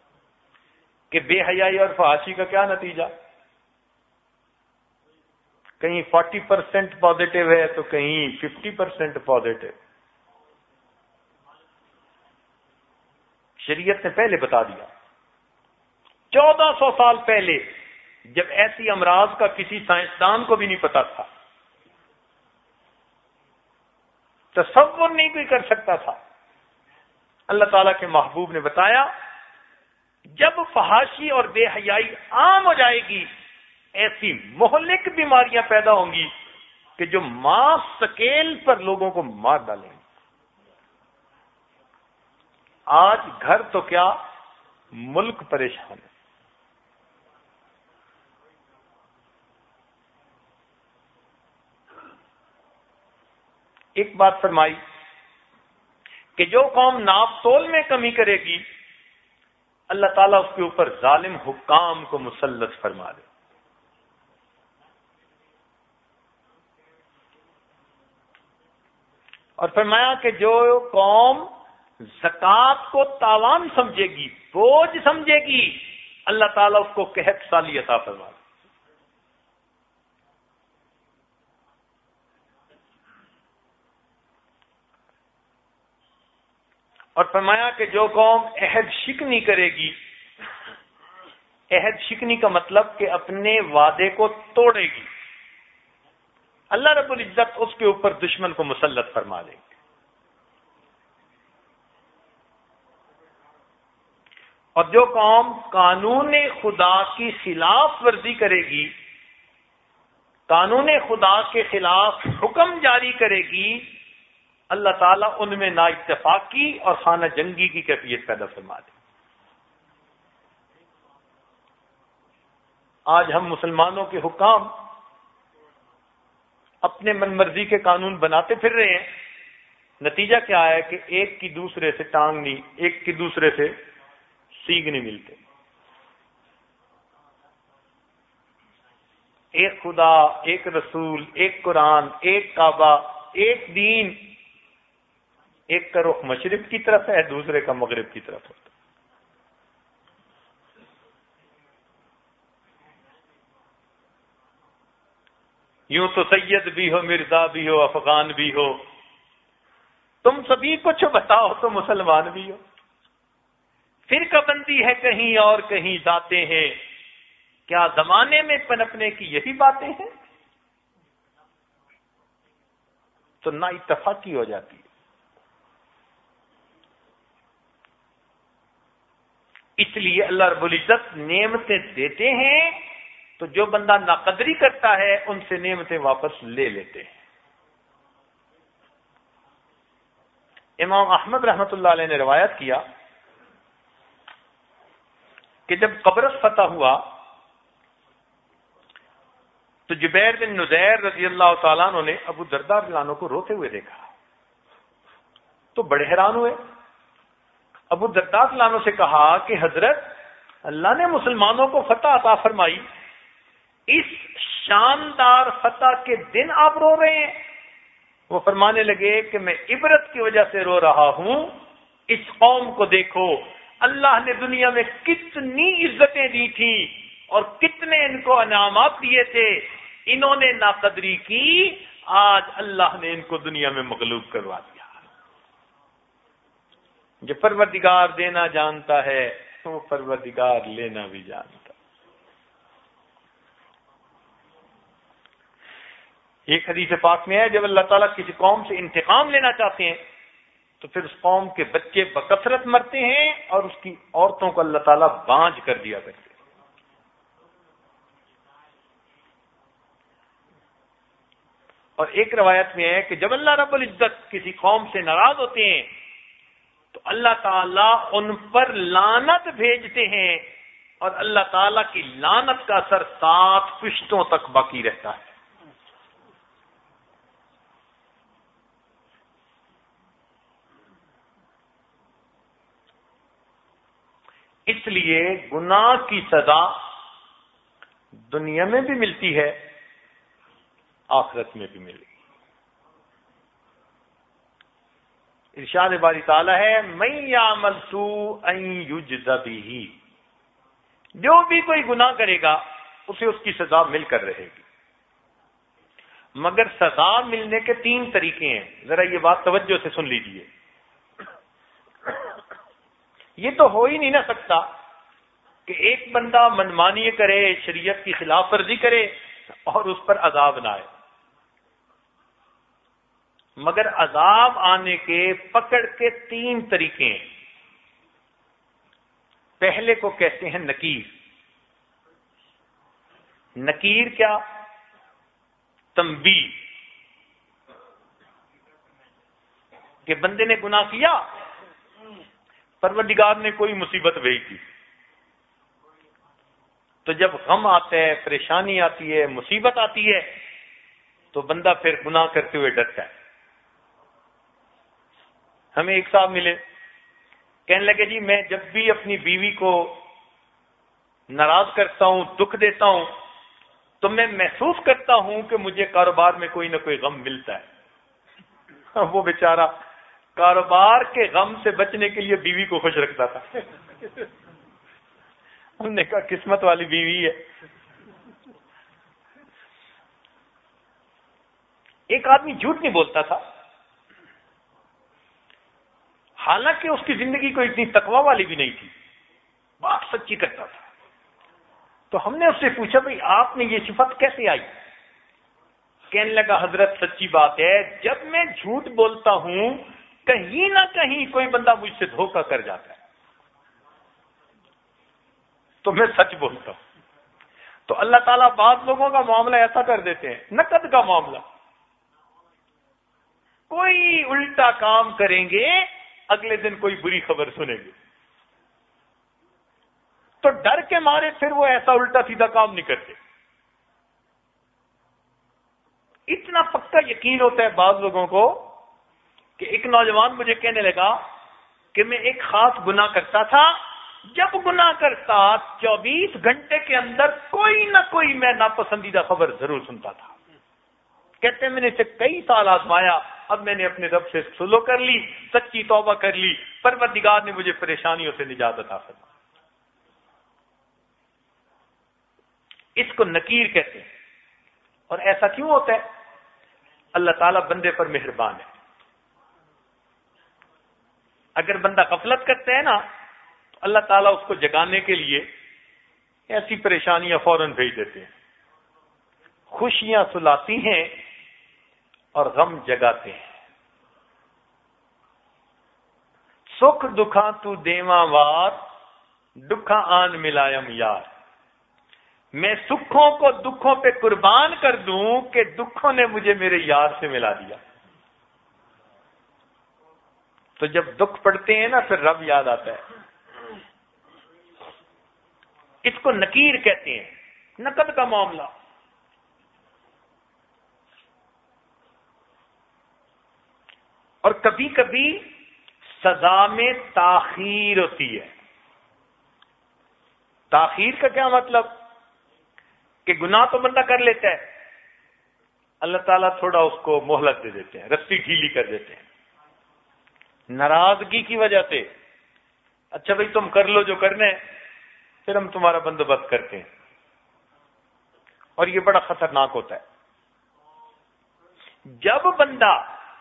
کہ بے حیائی اور فحاشی کا کیا نتیجہ. کہیں فورٹی پرسینٹ پازیٹو ہے تو کہیں ففٹی پرسینٹ پازیٹو. شریعت نے پہلے بتا دیا. چودہ سو سال پہلے جب ایسی امراض کا کسی سائنسدان کو بھی نہیں پتا تھا، تصور نہیں کوئی کر سکتا تھا، اللہ تعالیٰ کے محبوب نے بتایا جب فحاشی اور بے حیائی عام ہو جائے گی ایسی مہلک بیماریاں پیدا ہوں گی کہ جو ماس سکیل پر لوگوں کو مار ڈالیں گی. آج گھر تو کیا ملک پریشان ہے. ایک بات فرمائی کہ جو قوم ناپ تول میں کمی کرے گی اللہ تعالیٰ اس کے اوپر ظالم حکام کو مسلط فرما دے. اور فرمایا کہ جو قوم زکوٰۃ کو تاوان سمجھے گی، بوجھ سمجھے گی، اللہ تعالیٰ اس کو قحط سالی عطا فرما دے. اور فرمایا کہ جو قوم عہد شکنی کرے گی، عہد شکنی کا مطلب کہ اپنے وعدے کو توڑے گی، اللہ رب العزت اس کے اوپر دشمن کو مسلط فرما دیں گے. اور جو قوم قانون خدا کی خلاف ورزی کرے گی، قانون خدا کے خلاف حکم جاری کرے گی، اللہ تعالیٰ ان میں نا اتفاقی اور خانہ جنگی کی کیفیت پیدا فرما دے. آج ہم مسلمانوں کے حکام اپنے من مرضی کے قانون بناتے پھر رہے ہیں. نتیجہ کیا ہے کہ ایک کی دوسرے سے ٹانگ نہیں، ایک کی دوسرے سے سینگ نہیں ملتے. ایک خدا، ایک رسول، ایک قرآن، ایک کعبہ، ایک دین، ایک کا رخ مشرق کی طرف ہے، دوسرے کا مغرب کی طرف ہوتا. یوں تو سید بھی ہو، مرزا بھی ہو، افغان بھی ہو، تم سبھی کچھ بتاؤ تو مسلمان بھی ہو. فرقہ بندی ہے کہیں اور کہیں ذاتیں ہیں، کیا زمانے میں پنپنے کی یہی باتیں ہیں؟ تو نا اتفاقی ہو جاتی ہے. اس لیے اللہ رب العزت نعمتیں دیتے ہیں تو جو بندہ ناقدری کرتا ہے ان سے نعمتیں واپس لے لیتے ہیں. امام احمد رحمت اللہ علیہ نے روایت کیا کہ جب قبرص فتح ہوا تو جبیر بن نذیر رضی اللہ تعالیٰ عنہ نے ابو درداء رضی اللہ عنہ کو روتے ہوئے دیکھا تو بڑے حیران ہوئے. ابو درداء رضی اللہ عنہ سے کہا کہ حضرت، اللہ نے مسلمانوں کو فتح عطا فرمائی، اس شاندار فتح کے دن آپ رو رہے ہیں؟ وہ فرمانے لگے کہ میں عبرت کی وجہ سے رو رہا ہوں. اس قوم کو دیکھو، اللہ نے دنیا میں کتنی عزتیں دی تھی اور کتنے ان کو انعامات دیے تھے، انہوں نے ناقدری کی، آج اللہ نے ان کو دنیا میں مغلوب کروا دیا. جو پروردگار دینا جانتا ہے وہ پروردگار لینا بھی جانتا. ایک حدیث پاک میں ہے جب اللہ تعالیٰ کسی قوم سے انتقام لینا چاہتے ہیں تو پھر اس قوم کے بچے بکثرت مرتے ہیں اور اس کی عورتوں کو اللہ تعالیٰ بانجھ کر دیا کرتے ہیں. اور ایک روایت میں ہے کہ جب اللہ رب العزت کسی قوم سے ناراض ہوتے ہیں تو اللہ تعالیٰ ان پر لعنت بھیجتے ہیں اور اللہ تعالیٰ کی لعنت کا اثر سات پشتوں تک باقی رہتا ہے. اس لیے گناہ کی سزا دنیا میں بھی ملتی ہے، آخرت میں بھی ملے گی. ارشاد باری تعالیٰ ہے من یعمل سوءا یجز بہ، جو بھی کوئی گناہ کرے گا اسے اس کی سزا مل کر رہے گی. مگر سزا ملنے کے تین طریقے ہیں. ذرا یہ بات توجہ سے سن لیجئے. یہ تو ہو ہی نہیں نہ سکتا کہ ایک بندہ منمانی کرے، شریعت کی خلاف ورزی کرے اور اس پر عذاب نہ آئے. مگر عذاب آنے کے پکڑ کے تین طریقے ہیں. پہلے کو کہتے ہیں نکیر. نکیر کیا؟ تنبیہ، کہ بندے نے گناہ کیا، پروردگار نے کوئی مصیبت بھیج دی، تو جب غم آتا ہے، پریشانی آتی ہے، مصیبت آتی ہے، تو بندہ پھر گناہ کرتے ہوئے ڈرتا ہے. ہمیں ایک صاحب ملے، کہنے لگے جی میں جب بھی اپنی بیوی کو ناراض کرتا ہوں، دکھ دیتا ہوں، تو میں محسوس کرتا ہوں کہ مجھے کاروبار میں کوئی نہ کوئی غم ملتا ہے. وہ بیچارہ کاروبار کے غم سے بچنے کے لیے بیوی کو خوش رکھتا تھا. ہم نے کہا قسمت والی بیوی ہے. ایک آدمی جھوٹ نہیں بولتا تھا، حالانکہ اس کی زندگی کوئی اتنی تقوی والی بھی نہیں تھی، بات سچی کرتا تھا. تو ہم نے اس سے پوچھا بھئی آپ نے یہ صفت کیسے آئی؟ کہنے لگا حضرت سچی بات ہے، جب میں جھوٹ بولتا ہوں کہیں نہ کہیں کوئی بندہ مجھ سے دھوکہ کر جاتا ہے تو میں سچ بولتا ہوں. تو اللہ تعالیٰ بعض لوگوں کا معاملہ ایسا کر دیتے ہیں، نقد کا معاملہ، کوئی الٹا کام کریں گے اگلے دن کوئی بری خبر سنیں گے، تو ڈر کے مارے پھر وہ ایسا الٹا سیدھا کام نہیں کرتے. اتنا پکا یقین ہوتا ہے بعض لوگوں کو کہ ایک نوجوان مجھے کہنے لگا کہ میں ایک خاص گناہ کرتا تھا، جب گناہ کرتا چوبیس گھنٹے کے اندر کوئی نہ کوئی میں ناپسندیدہ خبر ضرور سنتا تھا. کہتے ہیں میں نے اسے کئی سال آزمایا، اب میں نے اپنے رب سے سلو کر لی، سچی توبہ کر لی، پروردگار نے مجھے پریشانیوں سے نجات عطا فرمائی. اس کو نکیر کہتے ہیں. اور ایسا کیوں ہوتا ہے؟ اللہ تعالیٰ بندے پر مہربان ہے. اگر بندہ غفلت کرتا ہے نا تو اللہ تعالیٰ اس کو جگانے کے لیے ایسی پریشانیاں فوراً بھیج دیتے ہیں. خوشیاں سلاتی ہیں اور غم جگاتے ہیں. سکھ دکھاں تو دیواں وار، دکھاں آن ملائم یار. میں سکھوں کو دکھوں پہ قربان کر دوں کہ دکھوں نے مجھے میرے یار سے ملا دیا. تو جب دکھ پڑتے ہیں نا پھر رب یاد آتا ہے. اس کو نکیر کہتے ہیں، نقد کا معاملہ. اور کبھی کبھی سزا میں تاخیر ہوتی ہے. تاخیر کا کیا مطلب؟ کہ گناہ تو بندہ کر لیتا ہے، اللہ تعالیٰ تھوڑا اس کو مہلت دے دیتے ہیں، رسی ڈھیلی کر دیتے ہیں ناراضگی کی وجہ سے. اچھا بھائی تم کر لو جو کرنا ہے، پھر ہم تمہارا بندوبست کرتے ہیں. اور یہ بڑا خطرناک ہوتا ہے. جب بندہ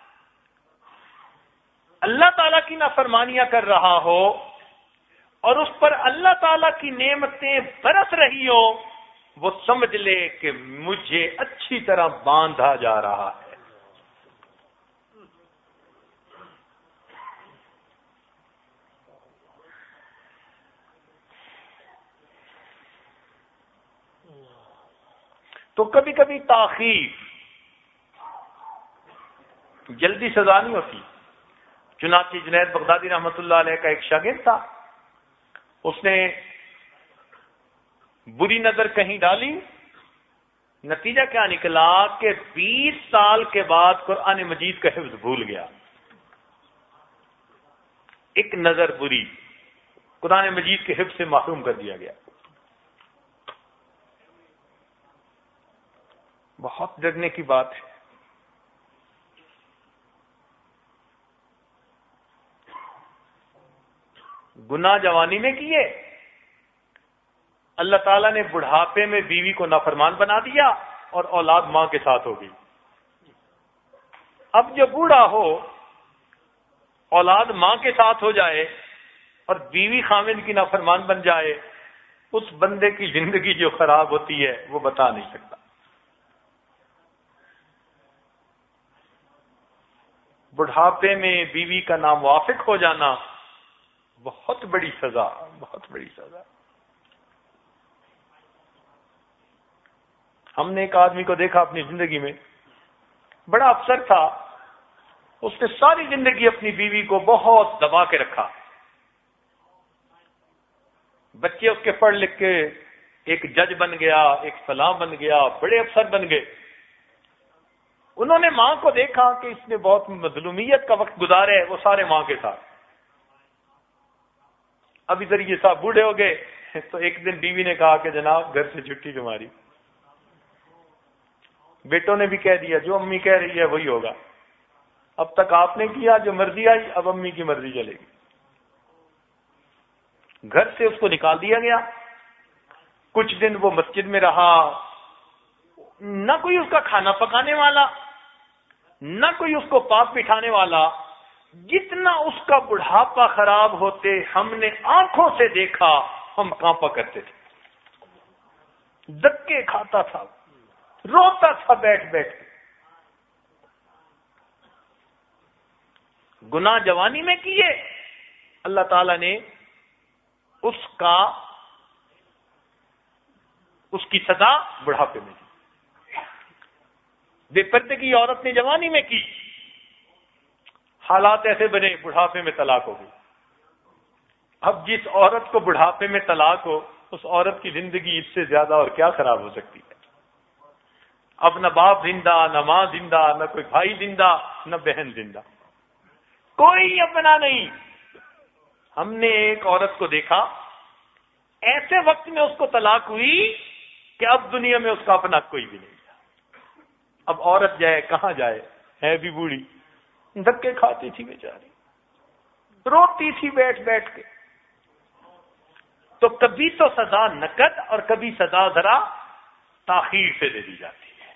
اللہ تعالیٰ کی نافرمانیاں کر رہا ہو اور اس پر اللہ تعالیٰ کی نعمتیں برس رہی ہو، وہ سمجھ لے کہ مجھے اچھی طرح باندھا جا رہا ہے. تو کبھی کبھی تاخیر، جلدی سزا نہیں ہوتی. چنانچہ جنید بغدادی رحمۃ اللہ علیہ کا ایک شاگرد تھا، اس نے بری نظر کہیں ڈالی، نتیجہ کیا نکلا کہ بیس سال کے بعد قرآن مجید کا حفظ بھول گیا. ایک نظر بری، قرآن مجید کے حفظ سے محروم کر دیا گیا. بہت ڈرنے کی بات ہے. گناہ جوانی میں کیے، اللہ تعالیٰ نے بڑھاپے میں بیوی کو نافرمان بنا دیا اور اولاد ماں کے ساتھ ہو گئی. اب جو بوڑھا ہو، اولاد ماں کے ساتھ ہو جائے اور بیوی خامد کی نافرمان بن جائے، اس بندے کی زندگی جو خراب ہوتی ہے وہ بتا نہیں سکتا۔ بڑھاپے میں بیوی کا ناموافق ہو جانا بہت بڑی سزا، بہت بڑی سزا۔ ہم نے ایک آدمی کو دیکھا اپنی زندگی میں، بڑا افسر تھا، اس نے ساری زندگی اپنی بیوی کو بہت دبا کے رکھا، بچے اس کے پڑھ لکھ کے ایک جج بن گیا، ایک فلاں بن گیا، بڑے افسر بن گئے۔ انہوں نے ماں کو دیکھا کہ اس نے بہت مظلومیت کا وقت گزارا ہے، وہ سارے ماں کے ساتھ۔ اب ادھر یہ صاحب بوڑھے ہو گئے تو ایک دن بیوی نے کہا کہ جناب گھر سے چھٹی تمہاری۔ بیٹوں نے بھی کہہ دیا جو امی کہہ رہی ہے وہی ہوگا، اب تک آپ نے کیا جو مرضی آئی، اب امی کی مرضی چلے گی۔ گھر سے اس کو نکال دیا گیا۔ کچھ دن وہ مسجد میں رہا، نہ کوئی اس کا کھانا پکانے والا، نہ کوئی اس کو پاک بٹھانے والا۔ جتنا اس کا بڑھاپا خراب ہوتے ہم نے آنکھوں سے دیکھا، ہم کانپا کرتے تھے، دھکے کھاتا تھا، روتا تھا بیٹھ بیٹھ کے۔ گناہ جوانی میں کیے، اللہ تعالی نے اس کا اس کی سزا بڑھاپے میں دی۔ بے پردے کی عورت نے جوانی میں کی، حالات ایسے بنے بڑھاپے میں طلاق ہو گئی۔ اب جس عورت کو بڑھاپے میں طلاق ہو، اس عورت کی زندگی اس سے زیادہ اور کیا خراب ہو سکتی ہے؟ اب نہ باپ زندہ، نہ ماں زندہ، نہ کوئی بھائی زندہ، نہ بہن زندہ، کوئی اپنا نہیں۔ ہم نے ایک عورت کو دیکھا، ایسے وقت میں اس کو طلاق ہوئی کہ اب دنیا میں اس کا اپنا کوئی بھی نہیں۔ اب عورت جائے کہاں جائے، ہے بھی بوڑھی، دھکے کھاتی تھی بیچاری، روتی تھی بیٹھ بیٹھ کے۔ تو کبھی تو سزا نقد اور کبھی سزا ذرا تاخیر سے دے دی جاتی ہے،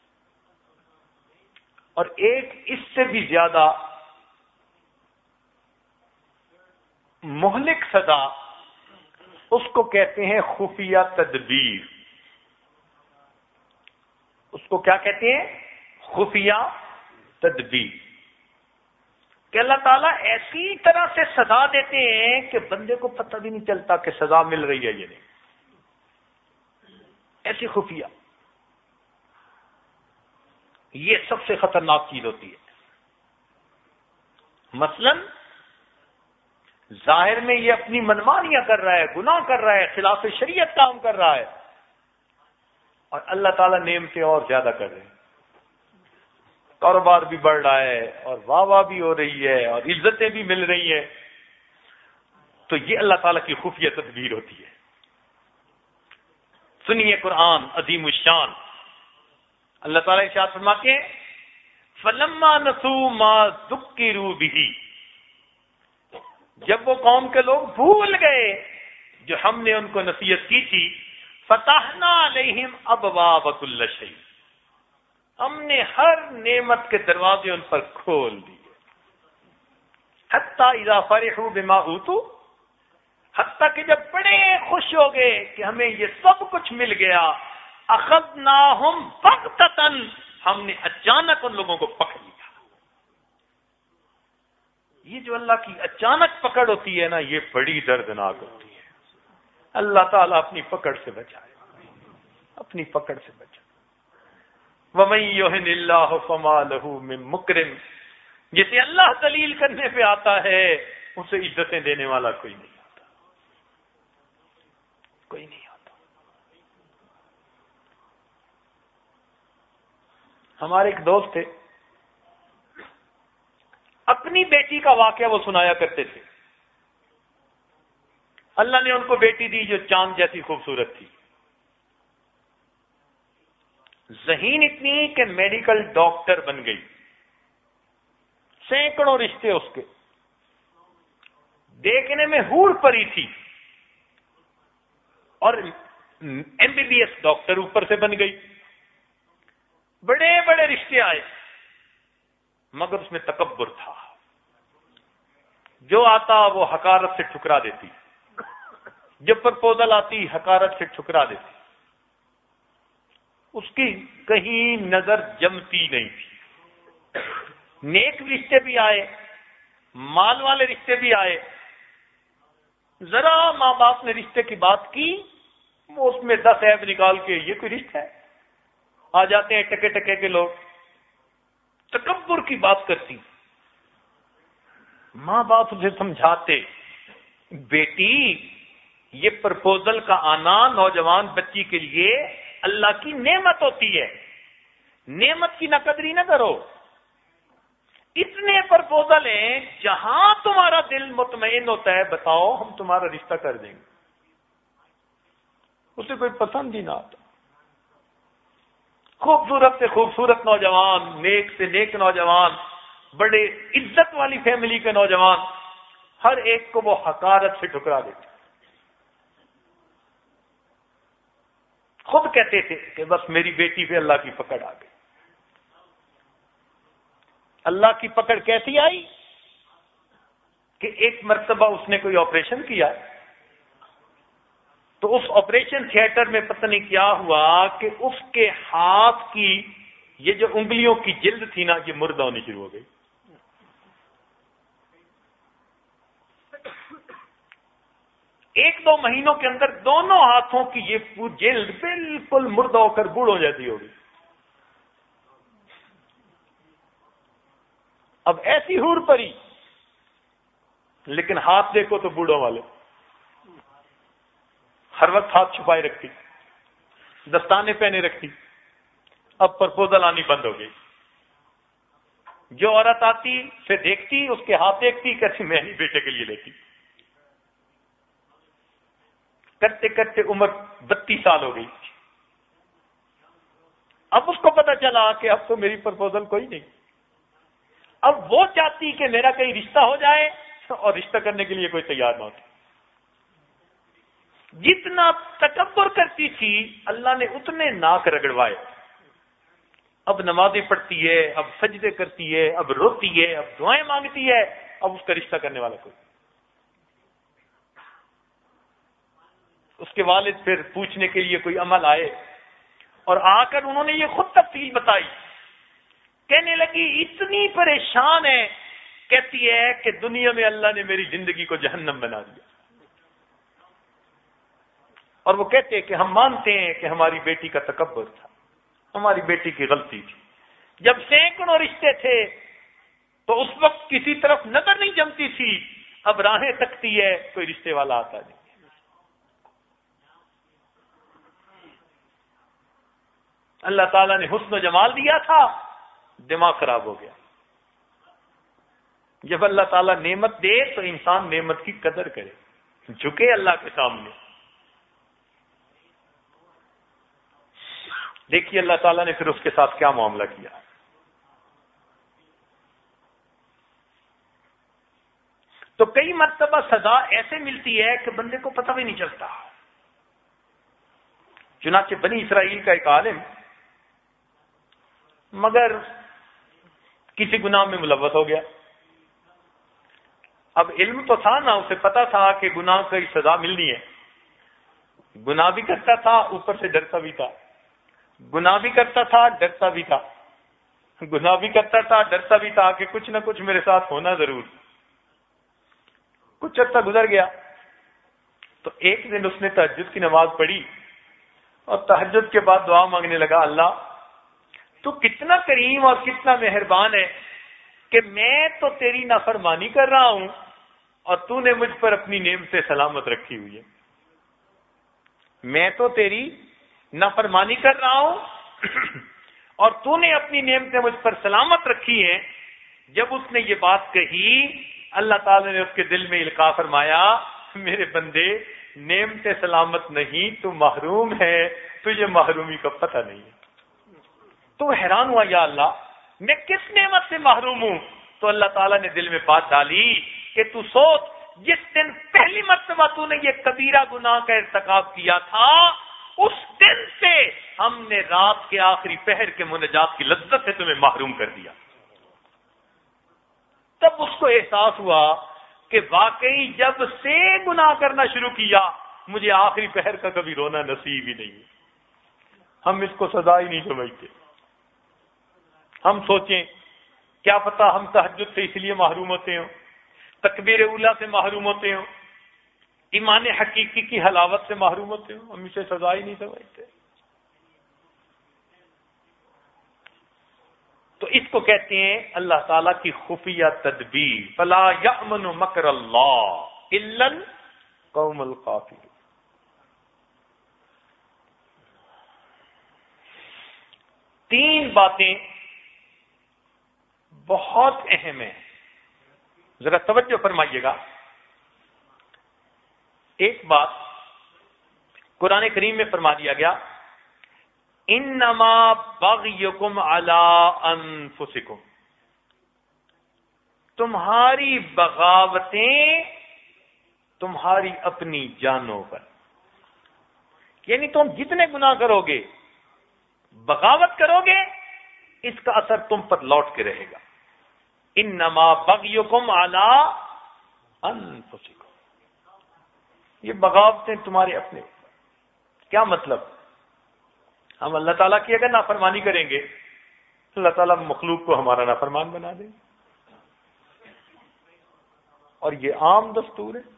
اور ایک اس سے بھی زیادہ مہلک سزا، اس کو کہتے ہیں خفیہ تدبیر۔ اس کو کیا کہتے ہیں؟ خفیہ تدبیر، کہ اللہ تعالیٰ ایسی طرح سے سزا دیتے ہیں کہ بندے کو پتہ بھی نہیں چلتا کہ سزا مل رہی ہے یہ نہیں، ایسی خفیہ۔ یہ سب سے خطرناک چیز ہوتی ہے۔ مثلا ظاہر میں یہ اپنی منمانیاں کر رہا ہے، گناہ کر رہا ہے، خلاف شریعت کام کر رہا ہے، اور اللہ تعالیٰ نعمتیں اور زیادہ کر رہے ہیں، کاروبار بھی بڑھ رہا ہے اور واہ واہ بھی ہو رہی ہے اور عزتیں بھی مل رہی ہیں، تو یہ اللہ تعالیٰ کی خفیہ تدبیر ہوتی ہے۔ سنیے قرآن عظیم الشان، اللہ تعالیٰ ارشاد فرماتے ہیں فَلَمَّا نَسُوا مَا ذُكِّرُوا بِهِ، جب وہ قوم کے لوگ بھول گئے جو ہم نے ان کو نصیحت کی تھی، فَتَحْنَا عَلَيْهِمْ أَبْوَابَ كُلِّ شَيْءٍ، ہم نے ہر نعمت کے دروازے ان پر کھول دیے، حَتَّى إِذَا فَرِحُوا بِمَا أُوتُوا، حتیٰ کہ جب بڑے خوش ہو گئے کہ ہمیں یہ سب کچھ مل گیا، أَخَذْنَاهُمْ بَغْتَةً، ہم نے اچانک ان لوگوں کو پکڑ لیا۔ یہ جو اللہ کی اچانک پکڑ ہوتی ہے نا، یہ بڑی دردناک ہوتی ہے۔ اللہ تعالیٰ اپنی پکڑ سے بچائے، اپنی پکڑ سے بچائے۔ وَمَن يُهِنِ اللَّهُ فَمَا لَهُ مِن مُكْرِمٍ، جسے اللہ ذلیل کرنے پہ آتا ہے اسے عزتیں دینے والا کوئی نہیں آتا، کوئی نہیں آتا۔ ہمارے ایک دوست تھے، اپنی بیٹی کا واقعہ وہ سنایا کرتے تھے۔ اللہ نے ان کو بیٹی دی جو چاند جیسی خوبصورت تھی، ذہین اتنی کہ میڈیکل ڈاکٹر بن گئی، سینکڑوں رشتے اس کے، دیکھنے میں حور پری تھی، اور M B B S doctor اوپر سے بن گئی، بڑے بڑے رشتے آئے۔ مگر اس میں تکبر تھا. جو آتا وہ حقارت سے ٹھکرا دیتی، جب پرپوزل آتی حقارت سے ٹھکرا دیتی. اس کی کہیں نظر جمتی نہیں تھی. نیک رشتے بھی آئے، مال والے رشتے بھی آئے، ذرا ماں باپ نے رشتے کی بات کی وہ اس میں دس عیب نکال کے یہ کوئی رشتہ ہے. آ جاتے ہیں ٹکے ٹکے کے لوگ، تکبر کی بات کرتی. ماں باپ اسے سمجھاتے، بیٹی یہ پرپوزل کا آنا نوجوان بچی کے لیے اللہ کی نعمت ہوتی ہے، نعمت کی ناقدری نہ کرو. اتنے پرپوزل ہیں جہاں تمہارا دل مطمئن ہوتا ہے بتاؤ ہم تمہارا رشتہ کر دیں گے. اسے کوئی پسند ہی نہ آتا. خوبصورت سے خوبصورت نوجوان، نیک سے نیک نوجوان، بڑے عزت والی فیملی کے نوجوان، ہر ایک کو وہ حقارت سے ٹھکرا دیتے. خود کہتے تھے کہ بس میری بیٹی پہ اللہ کی پکڑ آ گئی. اللہ کی پکڑ کیسی آئی کہ ایک مرتبہ اس نے کوئی آپریشن کیا تو اس آپریشن تھیٹر میں پتہ نہیں کیا ہوا کہ اس کے ہاتھ کی یہ جو انگلیوں کی جلد تھی نا یہ مردہ ہونی شروع ہو گئی. ایک دو مہینوں کے اندر دونوں ہاتھوں کی یہ جلد بالکل مردہ ہو کر بوڑھ ہو جاتی ہوگی. اب ایسی حور پری، لیکن ہاتھ دیکھو تو بوڑھوں والے، ہر وقت ہاتھ چھپائے رکھتی، دستانے پہنے رکھتی. اب پرپوزل آنی بند ہو گئی. جو عورت آتی سے دیکھتی، اس کے ہاتھ دیکھتی، کہتی میں نہیں بیٹے کے لیے لیتی. کرتے کرتے عمر بتیس سال ہو گئی. اب اس کو پتا چلا کہ اب تو میری پرپوزل کوئی نہیں. اب وہ چاہتی کہ میرا کہیں رشتہ ہو جائے اور رشتہ کرنے کے لیے کوئی تیار نہ ہوتی. جتنا تکبر کرتی تھی اللہ نے اتنے ناک رگڑوائے. اب نمازیں پڑھتی ہے، اب سجدے کرتی ہے، اب روتی ہے، اب دعائیں مانگتی ہے، اب اس کا رشتہ کرنے والا کوئی. اس کے والد پھر پوچھنے کے لیے کوئی عمل آئے اور آ کر انہوں نے یہ خود تفصیل بتائی. کہنے لگی اتنی پریشان ہے، کہتی ہے کہ دنیا میں اللہ نے میری زندگی کو جہنم بنا دیا. اور وہ کہتے ہیں کہ ہم مانتے ہیں کہ ہماری بیٹی کا تکبر تھا، ہماری بیٹی کی غلطی تھی. جب سینکڑوں رشتے تھے تو اس وقت کسی طرف نظر نہیں جمتی تھی، اب راہیں تکتی ہے کوئی رشتے والا آتا نہیں. اللہ تعالیٰ نے حسن و جمال دیا تھا، دماغ خراب ہو گیا. جب اللہ تعالیٰ نعمت دے تو انسان نعمت کی قدر کرے، جھکے اللہ کے سامنے. دیکھیے اللہ تعالیٰ نے پھر اس کے ساتھ کیا معاملہ کیا. تو کئی مرتبہ سزا ایسے ملتی ہے کہ بندے کو پتہ بھی نہیں چلتا. چنانچہ بنی اسرائیل کا ایک عالم مگر کسی گناہ میں ملوث ہو گیا. اب علم تو تھا نا، اسے پتا تھا کہ گناہ کی سزا ملنی ہے. گناہ بھی کرتا تھا، اوپر سے ڈرتا بھی تھا. گناہ بھی کرتا تھا، ڈرتا بھی تھا. گناہ بھی کرتا تھا، ڈرتا بھی تھا کہ کچھ نہ کچھ میرے ساتھ ہونا ضرور. کچھ عرصہ گزر گیا تو ایک دن اس نے تہجد کی نماز پڑھی اور تہجد کے بعد دعا مانگنے لگا، اللہ تو کتنا کریم اور کتنا مہربان ہے کہ میں تو تیری نافرمانی کر رہا ہوں اور تو نے مجھ پر اپنی نعمت سے سلامت رکھی ہوئی ہے. میں تو تیری نافرمانی کر رہا ہوں اور تو نے اپنی نعمتیں مجھ پر سلامت رکھی ہیں. جب اس نے یہ بات کہی اللہ تعالی نے اس کے دل میں القاء فرمایا، میرے بندے نعمتیں سلامت نہیں، تو محروم ہے، تجھے محرومی کا پتہ نہیں ہے. تو حیران ہوا، یا اللہ میں کس نعمت سے محروم ہوں؟ تو اللہ تعالیٰ نے دل میں بات ڈالی کہ تو سوچ، جس دن پہلی مرتبہ تو نے یہ کبیرہ گناہ کا ارتکاب کیا تھا، اس دن سے ہم نے رات کے آخری پہر کے مناجات کی لذت سے تمہیں محروم کر دیا. کو احساس ہوا کہ واقعی جب سے گناہ کرنا شروع کیا مجھے آخری پہر کا کبھی رونا نصیب ہی نہیں. ہم اس کو سزا ہی نہیں سمجھتے. ہم سوچیں کیا پتہ ہم تہجد سے اس لیے محروم ہوتے ہوں، تکبیر اولیٰ سے محروم ہوتے ہوں، ایمان حقیقی کی حلاوت سے محروم ہوتے ہوں، ہم اسے سزا ہی نہیں سمجھتے. تو اس کو کہتے ہیں اللہ تعالیٰ کی خفیہ تدبیر. فلا یأمن مکر اللہ الا القوم الکافرون. تین باتیں بہت اہم ہیں، ذرا توجہ فرمائیے گا. ایک بات قرآن کریم میں فرما دیا گیا انما بغیکم علی انفسکم، تمہاری بغاوتیں تمہاری اپنی جانوں پر. یعنی تم جتنے گناہ کرو گے، بغاوت کرو گے، اس کا اثر تم پر لوٹ کے رہے گا. انما بغیکم علی انفسکم، یہ بغاوتیں تمہارے اپنے. کیا مطلب؟ ہم اللہ تعالیٰ کی اگر نافرمانی کریں گے اللہ تعالیٰ مخلوق کو ہمارا نافرمان بنا دیں گے، اور یہ عام دستور ہے.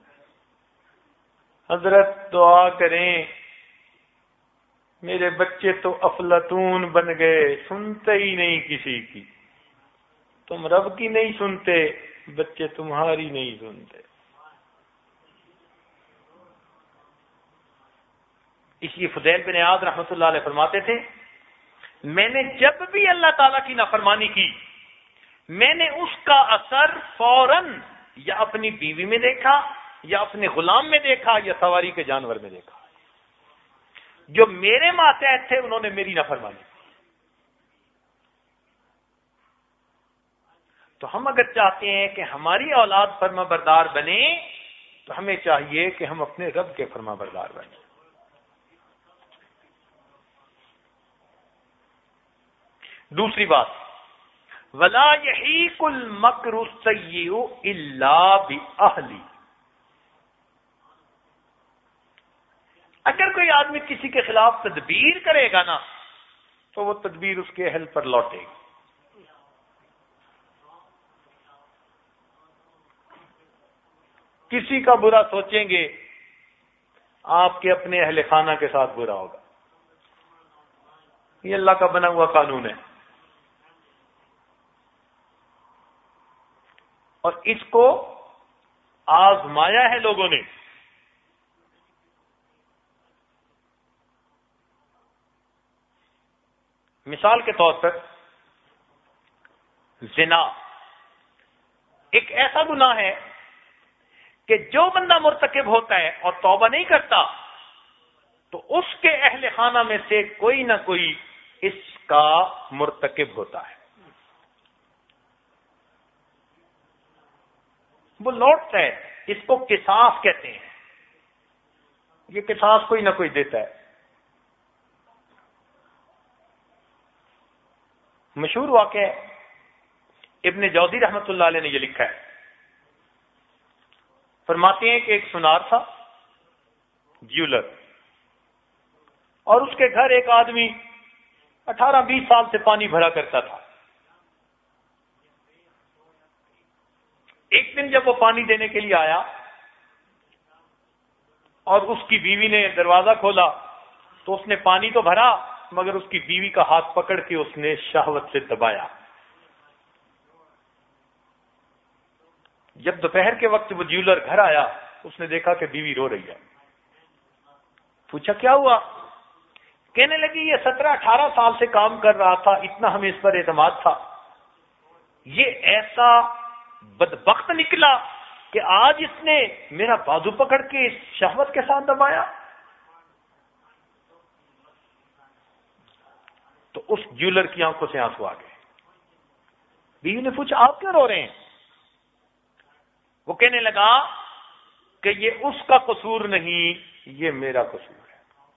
حضرت دعا کریں میرے بچے تو افلاطون بن گئے، سنتے ہی نہیں کسی کی. تم رب کی نہیں سنتے، بچے تمہاری نہیں سنتے. اس لیے فضیل بن عیاض رحمۃ اللہ علیہ فرماتے تھے میں نے جب بھی اللہ تعالیٰ کی نافرمانی کی میں نے اس کا اثر فوراً یا اپنی بیوی میں دیکھا یا اپنے غلام میں دیکھا یا سواری کے جانور میں دیکھا. جو میرے ماتحت تھے انہوں نے میری نافرمانی کی. تو ہم اگر چاہتے ہیں کہ ہماری اولاد فرما بردار بنے تو ہمیں چاہیے کہ ہم اپنے رب کے فرما بردار بنیں. دوسری بات وَلَا يَحِيقُ الْمَكْرُ السَّيِّئُ إِلَّا بِأَهْلِهِ. اگر کوئی آدمی کسی کے خلاف تدبیر کرے گا نا تو وہ تدبیر اس کے اہل پر لوٹے گی. کسی کا برا سوچیں گے آپ کے اپنے اہل خانہ کے ساتھ برا ہوگا. یہ اللہ کا بنا ہوا قانون ہے، اور اس کو آزمایا ہے لوگوں نے. مثال کے طور پر زنا ایک ایسا گناہ ہے کہ جو بندہ مرتکب ہوتا ہے اور توبہ نہیں کرتا تو اس کے اہل خانہ میں سے کوئی نہ کوئی اس کا مرتکب ہوتا ہے. وہ لوٹتا ہے. اس کو قصاص کہتے ہیں. یہ قصاص کوئی نہ کوئی دیتا ہے. مشہور واقعہ ہے، ابن جوزی رحمۃ اللہ علیہ نے یہ لکھا ہے. فرماتے ہیں کہ ایک سنار تھا جیولر، اور اس کے گھر ایک آدمی اٹھارہ بیس سال سے پانی بھرا کرتا تھا. ایک دن جب وہ پانی دینے کے لیے آیا اور اس کی بیوی نے دروازہ کھولا تو اس نے پانی تو بھرا مگر اس کی بیوی کا ہاتھ پکڑ کے اس نے شہوت سے دبایا. جب دوپہر کے وقت وہ جیولر گھر آیا اس نے دیکھا کہ بیوی رو رہی ہے. پوچھا کیا ہوا؟ کہنے لگی یہ سترہ اٹھارہ سال سے کام کر رہا تھا، اتنا ہمیں اس پر اعتماد تھا، یہ ایسا بدبخت نکلا کہ آج اس نے میرا بازو پکڑ کے شہوت کے ساتھ دبایا. تو اس جیولر کی آنکھوں سے آنسو آ گئے. بیوی نے پوچھا آپ کیوں رو رہے ہیں؟ وہ کہنے لگا کہ یہ اس کا قصور نہیں، یہ میرا قصور ہے.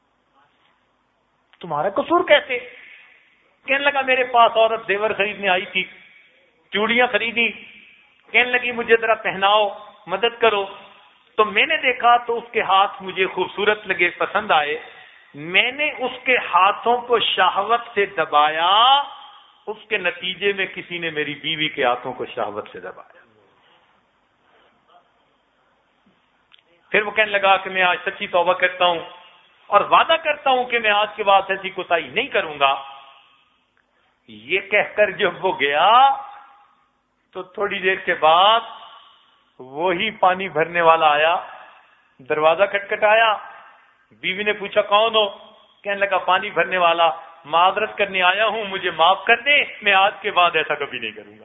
تمہارا قصور کیسے؟ کہنے لگا میرے پاس عورت زیور خریدنے آئی تھی، چوڑیاں خریدی، کہنے لگی مجھے ذرا پہناؤ، مدد کرو. تو میں نے دیکھا تو اس کے ہاتھ مجھے خوبصورت لگے، پسند آئے. میں نے اس کے ہاتھوں کو شہوت سے دبایا، اس کے نتیجے میں کسی نے میری بیوی کے ہاتھوں کو شہوت سے دبایا. پھر وہ کہنے لگا کہ میں آج سچی توبہ کرتا ہوں اور وعدہ کرتا ہوں کہ میں آج کے بعد ایسی کوتاہی نہیں کروں گا. یہ کہہ کر جب وہ گیا تو تھوڑی دیر کے بعد وہی پانی بھرنے والا آیا، دروازہ کھٹکھٹایا. بیوی نے پوچھا کون ہو؟ کہنے لگا پانی بھرنے والا، معذرت کرنے آیا ہوں، مجھے معاف کر دے، میں آج کے بعد ایسا کبھی نہیں کروں گا.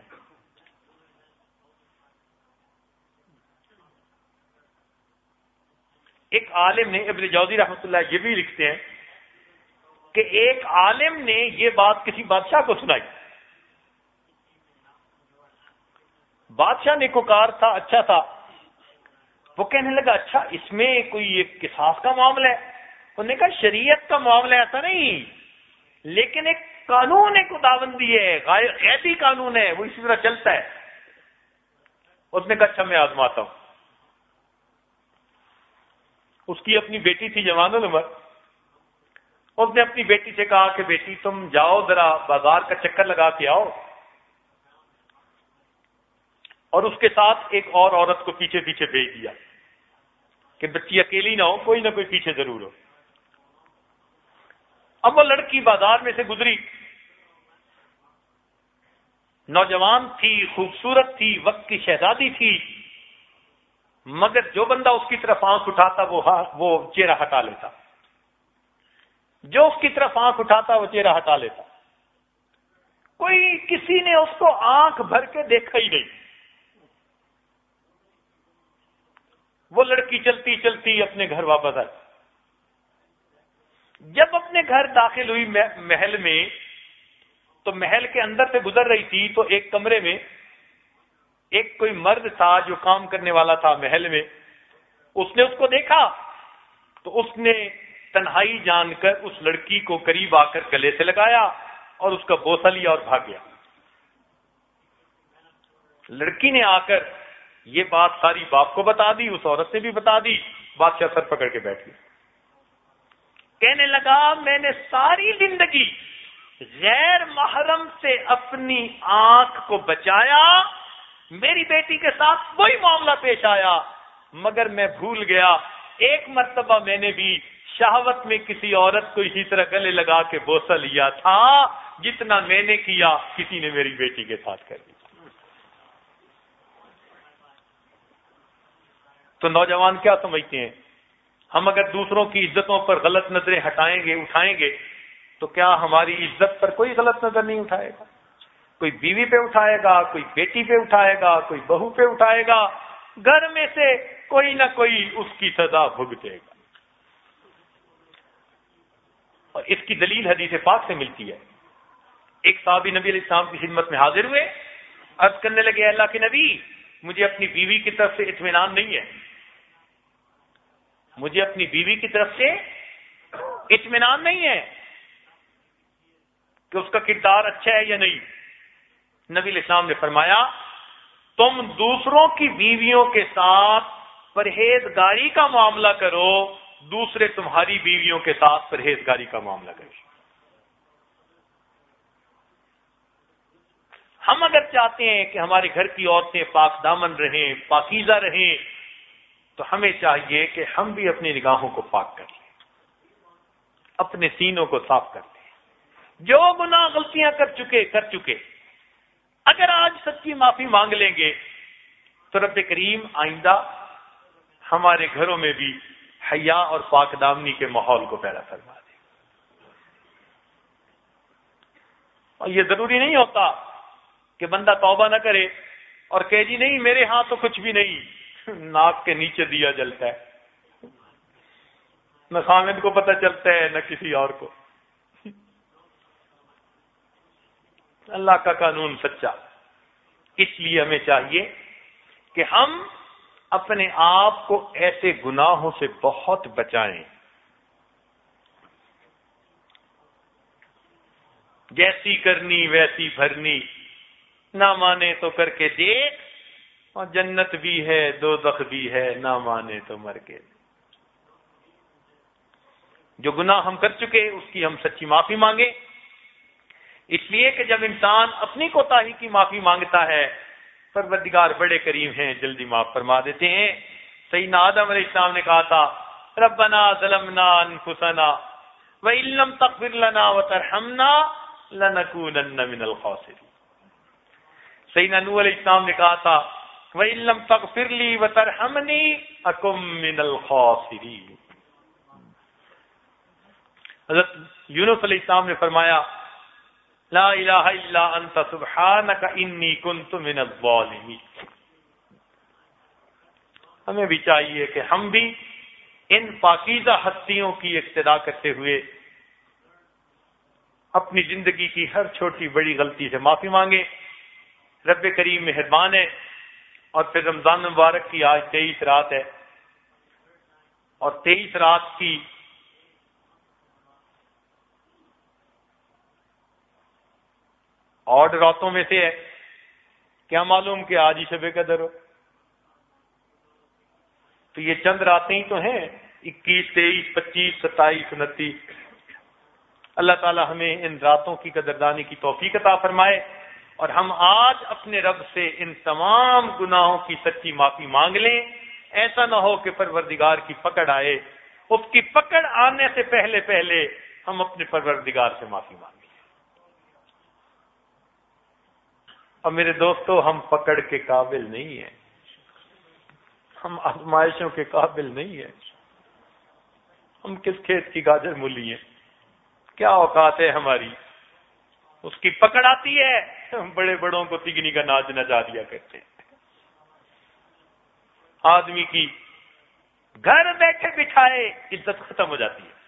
ایک عالم نے، ابن جوزی رحمۃ اللہ یہ بھی لکھتے ہیں کہ ایک عالم نے یہ بات کسی بادشاہ کو سنائی. بادشاہ نیکوکار تھا، اچھا تھا. وہ کہنے لگا اچھا اس میں کوئی ایک قصاص کا معاملہ ہے؟ انہوں نے کہا شریعت کا معاملہ ایسا نہیں، لیکن ایک قانون ہے، خداوندی ہے، غیبی قانون ہے، وہ اسی طرح چلتا ہے. اس نے کہا اچھا میں آزماتا ہوں. اس کی اپنی بیٹی تھی جوان العمر. اس نے اپنی بیٹی سے کہا کہ بیٹی تم جاؤ ذرا بازار کا چکر لگا کے آؤ، اور اس کے ساتھ ایک اور عورت کو پیچھے پیچھے بھیج دیا کہ بچی اکیلی نہ ہو، کوئی نہ کوئی پیچھے ضرور ہو. اب وہ لڑکی بازار میں سے گزری، نوجوان تھی، خوبصورت تھی، وقت کی شہزادی تھی، مگر جو بندہ اس کی طرف آنکھ اٹھاتا وہ وہ چہرہ ہٹا لیتا، جو اس کی طرف آنکھ اٹھاتا وہ چہرہ ہٹا لیتا. کوئی کسی نے اس کو آنکھ بھر کے دیکھا ہی نہیں. وہ لڑکی چلتی چلتی اپنے گھر واپس آئی. جب اپنے گھر داخل ہوئی محل میں تو محل کے اندر سے گزر رہی تھی تو ایک کمرے میں ایک کوئی مرد تھا جو کام کرنے والا تھا محل میں. اس نے اس کو دیکھا تو اس نے تنہائی جان کر اس لڑکی کو قریب آ کر گلے سے لگایا اور اس کا بوسہ لیا اور بھاگ گیا. لڑکی نے آ کر یہ بات ساری باپ کو بتا دی، اس عورت نے بھی بتا دی. بادشاہ سر پکڑ کے بیٹھ گیا. کہنے لگا میں نے ساری زندگی غیر محرم سے اپنی آنکھ کو بچایا، میری بیٹی کے ساتھ وہی معاملہ پیش آیا، مگر میں بھول گیا ایک مرتبہ میں نے بھی شہوت میں کسی عورت کو اسی طرح گلے لگا کے بوسہ لیا تھا، جتنا میں نے کیا کسی نے میری بیٹی کے ساتھ کر دیا. تو نوجوان کیا سمجھتے ہیں؟ ہم اگر دوسروں کی عزتوں پر غلط نظریں ہٹائیں گے، اٹھائیں گے، تو کیا ہماری عزت پر کوئی غلط نظر نہیں اٹھائے گا؟ کوئی بیوی پہ اٹھائے گا، کوئی بیٹی پہ اٹھائے گا، کوئی بہو پہ اٹھائے گا، گھر میں سے کوئی نہ کوئی اس کی سزا بھگتے گا. اور اس کی دلیل حدیث پاک سے ملتی ہے. ایک صحابی نبی علیہ السلام کی خدمت میں حاضر ہوئے، عرض کرنے لگے اللہ کے نبی مجھے اپنی بیوی کی طرف سے اطمینان نہیں ہے، مجھے اپنی بیوی کی طرف سے اطمینان نہیں ہے کہ اس کا کردار اچھا ہے یا نہیں. نبی علیہ السلام نے فرمایا تم دوسروں کی بیویوں کے ساتھ پرہیزگاری کا معاملہ کرو، دوسرے تمہاری بیویوں کے ساتھ پرہیزگاری کا معاملہ کریں. ہم اگر چاہتے ہیں کہ ہمارے گھر کی عورتیں پاک دامن رہیں، پاکیزہ رہیں، تو ہمیں چاہیے کہ ہم بھی اپنی نگاہوں کو پاک کر لیں، اپنے سینوں کو صاف کر لیں. جو گناہ غلطیاں کر چکے کر چکے اگر آج سچی معافی مانگ لیں گے تو رب کریم آئندہ ہمارے گھروں میں بھی حیا اور پاک دامنی کے ماحول کو پیدا فرما دے. اور یہ ضروری نہیں ہوتا کہ بندہ توبہ نہ کرے اور کہے جی نہیں میرے ہاں تو کچھ بھی نہیں، ناک کے نیچے دیا جلتا ہے، نہ خامد کو پتہ چلتا ہے نہ کسی اور کو. اللہ کا قانون سچا. اس لیے ہمیں چاہیے کہ ہم اپنے آپ کو ایسے گناہوں سے بہت بچائیں. جیسی کرنی ویسی بھرنی، نہ مانے تو کر کے دیکھ، اور جنت بھی ہے دوزخ بھی ہے، نہ مانے تو مر گئے۔ جو گناہ ہم کر چکے اس کی ہم سچی معافی مانگیں، اس لیے کہ جب انسان اپنی کوتاہی کی معافی مانگتا ہے پروردگار بڑے کریم ہیں، جلدی معاف فرما دیتے ہیں۔ سیدنا آدم علیہ السلام نے کہا تھا ربنا ظلمنا انفسنا وان لم تغفر لنا وترحمنا لنکونن من الخاسرین۔ سیدنا نوح علیہ السلام نے کہا تھا وان لم تغفر لی وترحمنی اکن من الخاسرین۔ حضرت یونس علیہ السلام نے فرمایا لا الہ الا انت سبحانک انی کنت من الظالمین۔ ہمیں بھی چاہیے کہ ہم بھی ان پاکیزہ ہستیوں کی اقتدا کرتے ہوئے اپنی زندگی کی ہر چھوٹی بڑی غلطی سے معافی مانگیں۔ رب کریم مہربان ہے، اور پھر رمضان مبارک کی آج تیئیس رات ہے، اور تیئیس رات کی اور راتوں میں سے ہے، کیا معلوم کہ آج ہی شب قدر ہو؟ تو یہ چند راتیں ہی تو ہیں، اکیس تیئیس پچیس ستائیس انتیس۔ اللہ تعالی ہمیں ان راتوں کی قدردانی کی توفیق عطا فرمائے، اور ہم آج اپنے رب سے ان تمام گناہوں کی سچی معافی مانگ لیں۔ ایسا نہ ہو کہ پروردگار کی پکڑ آئے، اس کی پکڑ آنے سے پہلے پہلے ہم اپنے پروردگار سے معافی مانگیں۔ اور میرے دوستو، ہم پکڑ کے قابل نہیں ہیں، ہم آزمائشوں کے قابل نہیں ہیں۔ ہم کس کھیت کی گاجر مولی ہیں، کیا اوقات ہے ہماری؟ اس کی پکڑ آتی ہے، ہم بڑے بڑوں کو تگنی کا ناچ نچا دیا کرتے ہیں۔ آدمی کی گھر بیٹھے بٹھائے عزت ختم ہو جاتی ہے،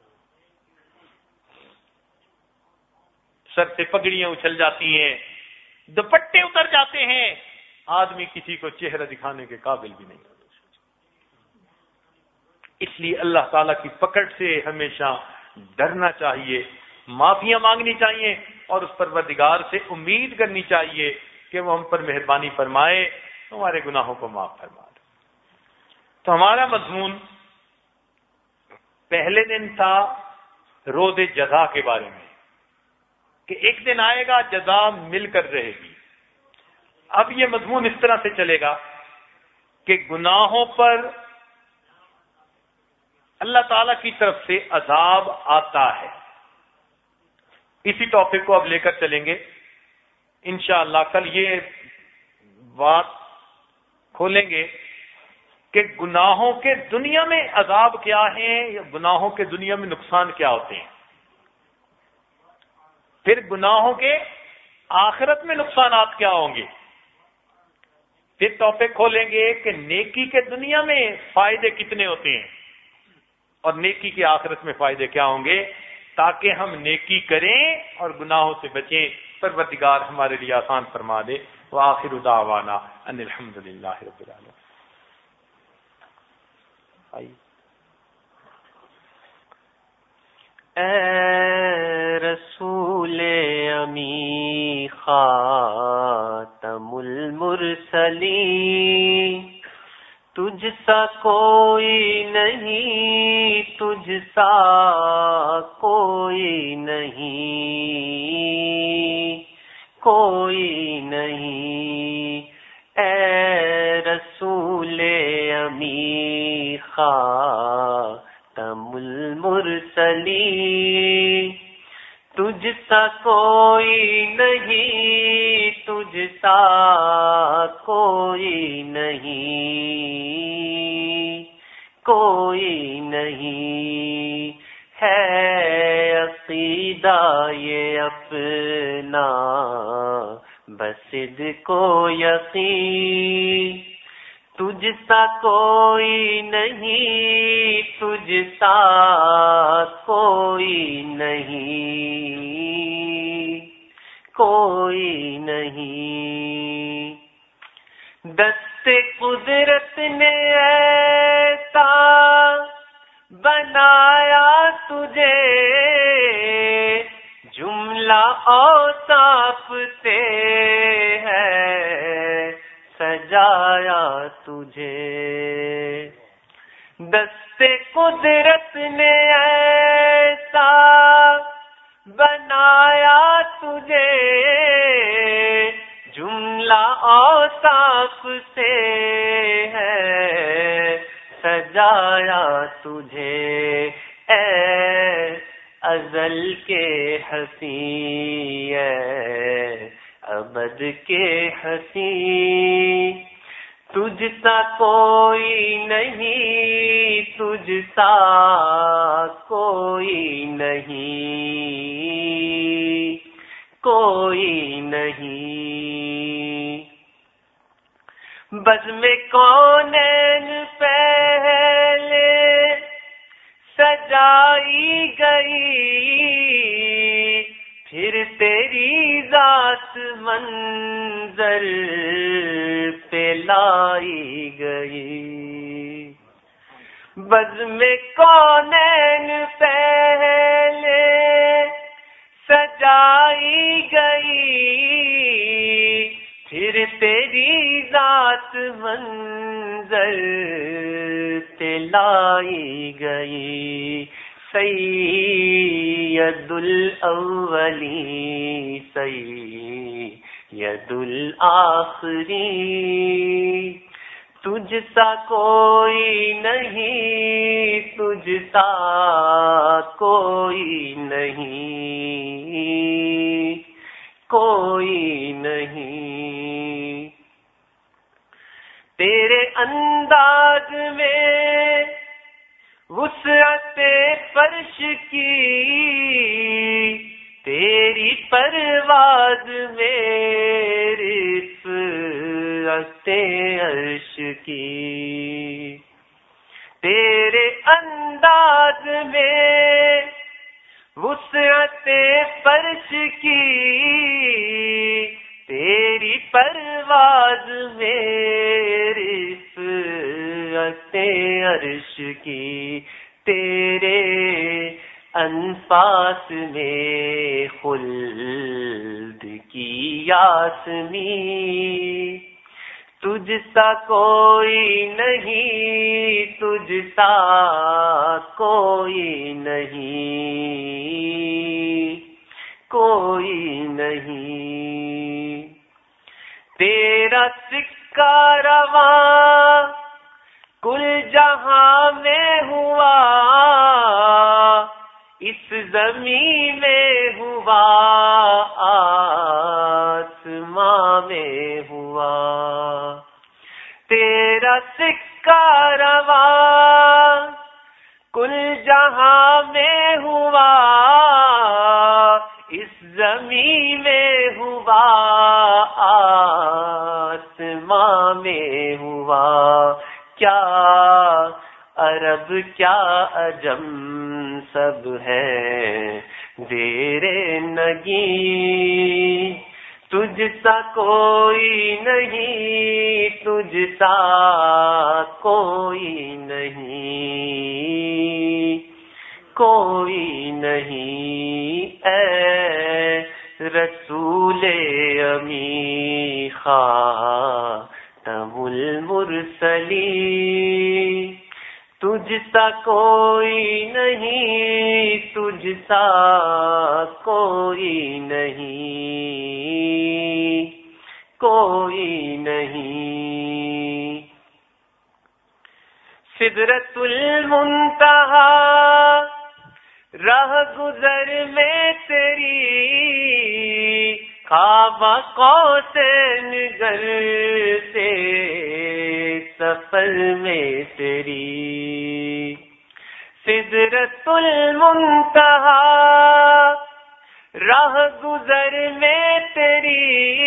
سر سے پگڑیاں اچھل جاتی ہیں، دوپٹے اتر جاتے ہیں، آدمی کسی کو چہرہ دکھانے کے قابل بھی نہیں۔ اس لیے اللہ تعالیٰ کی پکڑ سے ہمیشہ ڈرنا چاہیے، معافیاں مانگنی چاہیے، اور اس پروردگار سے امید کرنی چاہیے کہ وہ ہم پر مہربانی فرمائے، ہمارے گناہوں کو معاف فرما دے۔ تو ہمارا مضمون پہلے دن تھا روز جزا کے بارے میں، کہ ایک دن آئے گا جزا مل کر رہے گی۔ اب یہ مضمون اس طرح سے چلے گا کہ گناہوں پر اللہ تعالی کی طرف سے عذاب آتا ہے۔ اسی ٹاپک کو اب لے کر چلیں گے انشاءاللہ۔ کل یہ بات کھولیں گے کہ گناہوں کے دنیا میں عذاب کیا ہیں، یا گناہوں کے دنیا میں نقصان کیا ہوتے ہیں، پھر گناہوں کے آخرت میں نقصانات کیا ہوں گے، پھر ٹاپک کھولیں گے کہ نیکی کے دنیا میں فائدے کتنے ہوتے ہیں، اور نیکی کے آخرت میں فائدے کیا ہوں گے، تاکہ ہم نیکی کریں اور گناہوں سے بچیں۔ پروردگار ہمارے لیے آسان فرما دے۔ وآخر دعوانا ان الحمد للہ رب العالمین۔ اے رسول امی خاتم المرسلین، تجھ سا کوئی نہیں، تجھ سا کوئی نہیں، کوئی نہیں۔ اے رسول امی خاتم المرسلین، تجھ سا کوئی نہیں، تجھ سا کوئی نہیں، کوئی نہیں۔ ہے عقیدہ یہ اپنا بصد کو یقین، تجھ سا کوئی نہیں، تجھ سا کوئی نہیں، کوئی نہیں۔ دست قدرت نے ایسا بنایا تجھے، جملہ اوصاف سے ہے سجایا تجھے، دست قدرت نے ایسا بنایا تجھے، جملہ اوصاف سے ہے سجایا تجھے، اے ازل کے حسین اے ابد کے حسین، تجھ سا کوئی نہیں، تجھ سا کوئی نہیں، کوئی نہیں، بزم کونین پہلے سجائی گئی، پھر تیری ذات منظر پہ لائی گئی، بزم کونین پہلے سجائی گئی، پھر تیری ذات منظر پہ لائی گئی، سید الاولی سید الآخری، تجھ سا کوئی نہیں، تجھ سا کوئی نہیں، کوئی نہیں، تیرے انداز میں وسعت فرش کی، تیری پرواز میں رفعت عرش کی، تیرے انداز میں وسعت فرش کی، تیری پرواز میں رفعت عرش کی، تیرے انفاس میں خلد کی یاسمی، تجھ سا کوئی نہیں، تجھ سا کوئی نہیں، کوئی نہیں، تیرا سکہ رواں کل جہاں میں ہوا، اس زمین میں ہوا، آسماں میں ہوا، تیرا سکہ رواں کل جہاں میں ہوا، اس زمین میں ہوا، آسماں میں ہوا، کیا عرب کیا عجم سب ہے زیر نگیں، تجھ سا کوئی نہیں، تجھ سا کوئی نہیں، کوئی نہیں، اے رسول امی خاتم المرسلین، تجھ سا کوئی نہیں، تجھ سا کوئی نہیں، کوئی نہیں، سدرۃ المنتہا راہ گزر میں تیری، کعبہ قوسین گر سے سفر میں تیری، سدرۃ المنتہا راہ گزر میں تیری،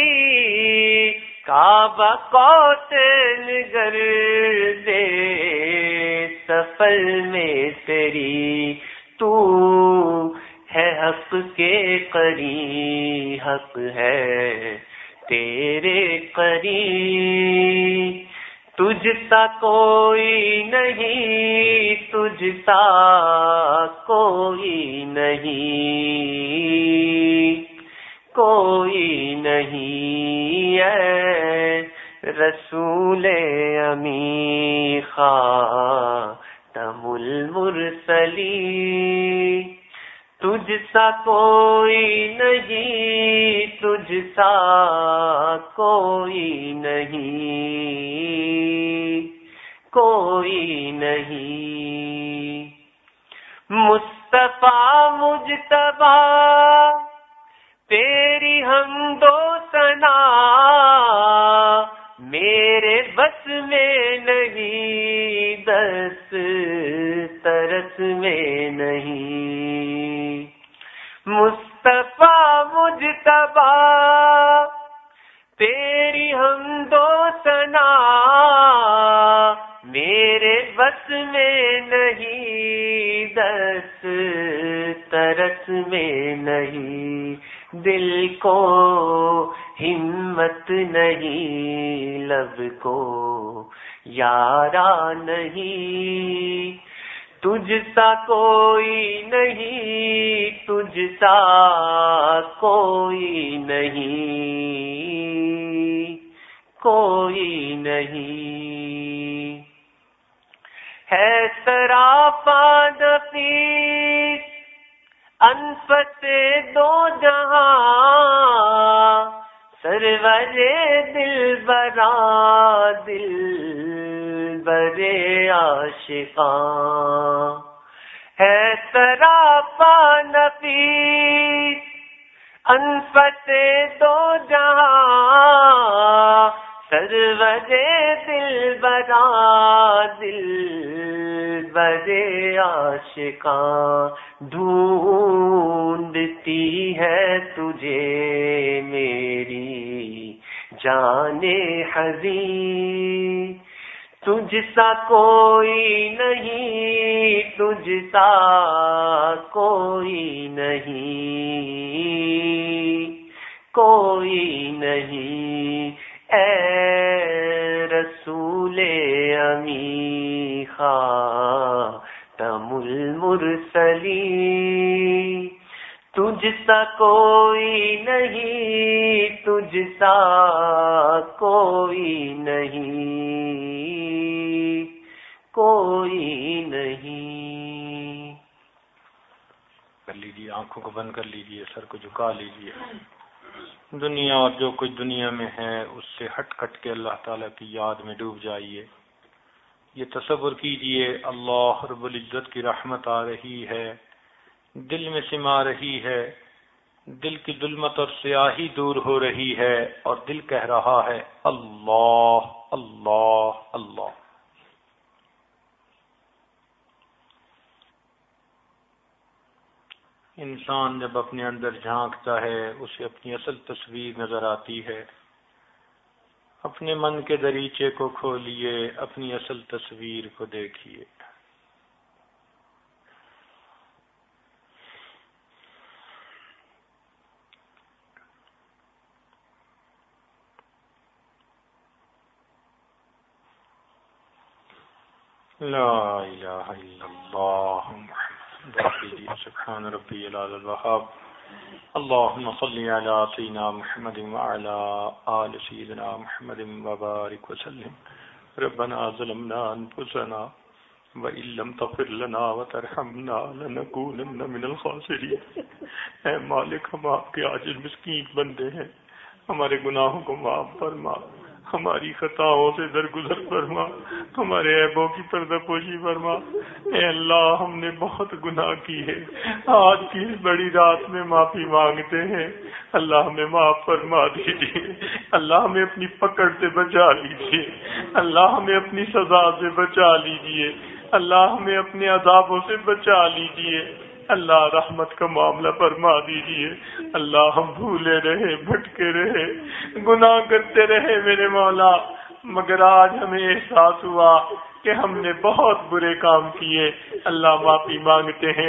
کعبہ قوسین گر سے سفر میں تیری، تو ہے حق کے قریب، حق ہے تیرے قریب، تجھ سا کوئی نہیں، تجھ سا کوئی نہیں، کوئی نہیں، اے رسول امی خاتم المرسلین، تجھ سا کوئی نہیں، تجھ سا کوئی نہیں، کوئی نہیں۔ مصطفیٰ مجتبیٰ تیری حمد و ثنا میرے بس میں نہیں، دست ترس میں نہیں۔ مصطفیٰ مجتبیٰ تیری حمد و ثنا میرے بس میں نہیں، دست ترس میں نہیں۔ دل کو ہمت نہیں، لب کو یارا نہیں، تجھ سا کوئی نہیں، تجھ سا کوئی نہیں، کوئی نہیں۔ ہے سراپا نفیس انفس دو جہاں، سرور دل برا دل برے عاشقاں، ہے سراپا نفیس انفس دو جہاں، سرور دل برا دل برے عاشقاں، ڈھونڈتی ہے تجھے میری جان حزین، تجھ سا کوئی نہیں، تجھ سا کوئی نہیں، کوئی نہیں۔ اے رسول امی خاتم المرسلین، تجھ سا کوئی نہیں، تجھ سا کوئی نہیں، کوئی نہیں۔ کر لیجیے، آنکھوں کو بند کر لیجیے، سر کو جھکا لیجیے۔ دنیا اور جو کچھ دنیا میں ہے اس سے ہٹ کٹ کے اللہ تعالیٰ کی یاد میں ڈوب جائیے۔ یہ تصور کیجئے اللہ رب العزت کی رحمت آ رہی ہے، دل میں سما رہی ہے، دل کی ظلمت اور سیاہی دور ہو رہی ہے، اور دل کہہ رہا ہے اللہ اللہ اللہ۔ انسان جب اپنے اندر جھانکتا ہے اسے اپنی اصل تصویر نظر آتی ہے۔ اپنے من کے دریچے کو کھولیے، اپنی اصل تصویر کو دیکھیے۔ لا الہ الا اللہ محمد رسول سبحان ربی العلی الوہاب۔ اللهم صل على سيدنا محمد وعلى آل سيدنا محمد وبارك وسلم۔ ربنا ظلمنا أنفسنا وإن لم تغفر لنا وترحمنا لنكونن من الخاسرين۔ اے مالک، ہم آپ کے عاجز مسکین بندے ہیں، ہمارے گناہوں کو معاف فرما، ہماری خطاؤں سے درگزر فرما، ہمارے عیبوں کی پردہ پوشی فرما۔ اے اللہ، ہم نے بہت گناہ کی ہے، آج کی اس بڑی رات میں معافی مانگتے ہیں، اللہ ہمیں معاف فرما دیجیے، اللہ ہمیں اپنی پکڑ سے بچا لیجیے، اللہ ہمیں اپنی سزا سے بچا لیجیے، اللہ ہمیں اپنے عذابوں سے بچا لیجیے، اللہ رحمت کا معاملہ فرما دیجیے۔ اللہ ہم بھولے رہے، بھٹکے رہے، گناہ کرتے رہے میرے مولا، مگر آج ہمیں احساس ہوا کہ ہم نے بہت برے کام کیے، اللہ معافی مانگتے ہیں۔